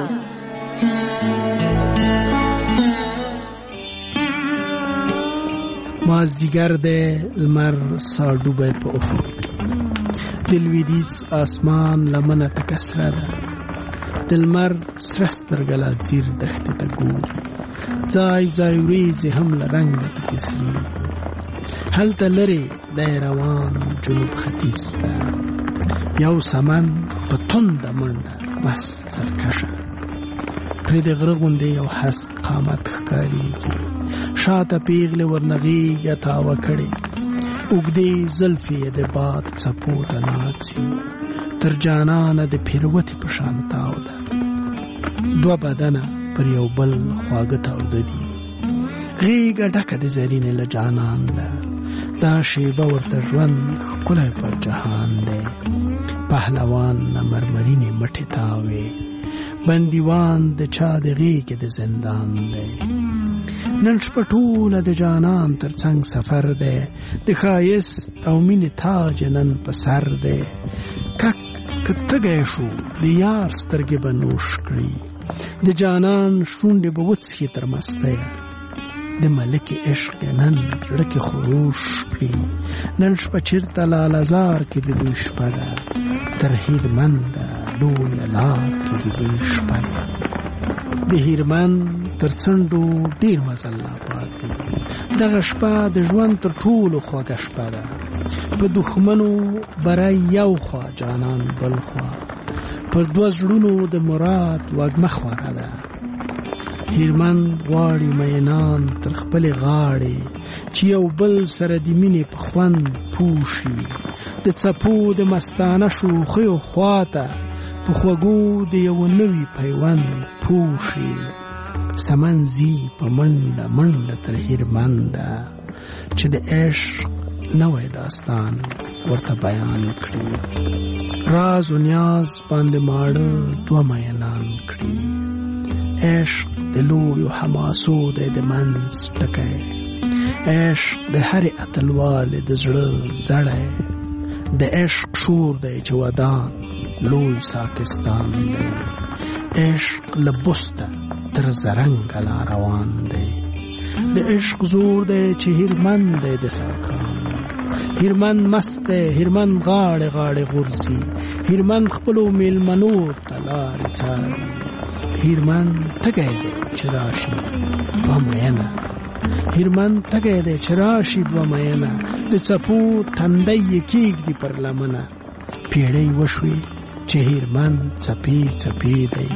مازدیګر دی، لمر ساډوبی په افق، د لویدیځ اسمان لمنه تکه سره ده، د لمر سره سترګه لا ځیر دښتې ته ګوري، ځای ځای وریځې هم له رنګه پکې سرې دي. هلته لرې دی روان جنوب ختیځ ته، یو سمن په تنده منډه مست سرکشه، پرې د غره غوندې یو هسک قامت ښکارېږي، شاته پیغلې ورنغېږه تاوه کړې، اوږدې زلفې یې د باد څپو ته ناڅي، تر جانانه د پیروتې په شان تاو ده، دوه بدنه پر یو بل خواږه تاوده دي، غېږه ډکه د زرینې له جانان ده، دا شیبه ورته ژوند ښکلی پر جهان دی، پهلوان نه مرمرینې مټې تاوې، بندیوان د چا د غېږې د زندان دی. نن شپه ټوله د جانان تر څنګ سفر دی، د ښایست او مینې تاج نن په سر دی. کک که تږی شو د یار سترګې به نوش کړي، د جانان شونډې به وڅښي تر مستیه، د ملک عشق نن زړه کې خروش کړي، نن شپه چېرته لالهزار کې د دوی شپه ده، تر هیرمنده لویه لار کې د دوی شپه ده. د هیرمند تر څنډو ډېر مزل لا پاتې، دغه شپه د ژوند تر ټولو خوږه شپه ده، په دښمنو بری یو خوا جانان بل خوا، پر دوه زړونو د مراد وږمه خوره ده. هیرمند غواړي مینان تر خپلې غاړې، چې یو بل سره د مینې په خوند پوه شي، د څپو د مستانه شوخیو خواته په خوږو د یو نوي پیوند پوه شي. سمن ځي په منډه منډه تر هیرمنده، چې د عشق نوی داستان ورته بیان کړي، راز و نیاز باندې ماړه دوه مینان کړي. عشق د لویو حماسو دی د منځ ټکی، عشق د هرې اتلوالې د زړه زړی، د عشق شور دی چې ودان لوی ساکستان دی، عشق له بسته تر زرنګه لا روان دی، د عشق زور دی چې هیرمند دی د ساکان، هیرمند مست دی، هیرمند غاړې غاړې غورځي، هیرمند خپلو میلمنو ته لارې څاري، هیرمند تږی دی چې راشي دوه مینه، هیرمند تږی دی چې راشي دوه مینه، د څپو تندی یې کېږدي پر لمنه، پیړۍ وشوې چې هیرمند څپې څپې دی،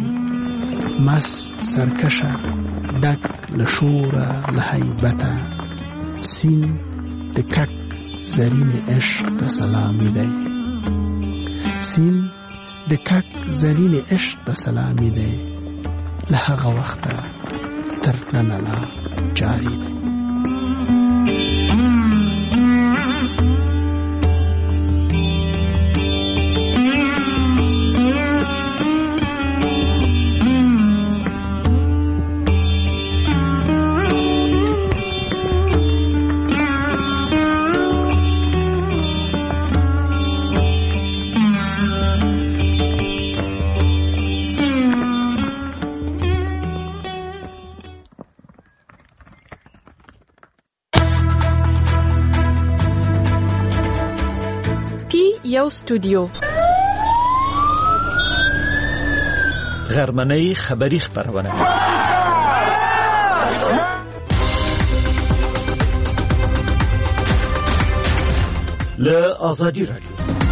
مست سرکشه ډک له شوره له هیبته، سیند د کک زرین عشق ته سلامي دی، سیند د کاک زرین عشق د سلامي دی له هغه وخته تر ننه لا جاري دی. یو سټوډیو غرمنۍ خبری خبرونه له آزادی رادیو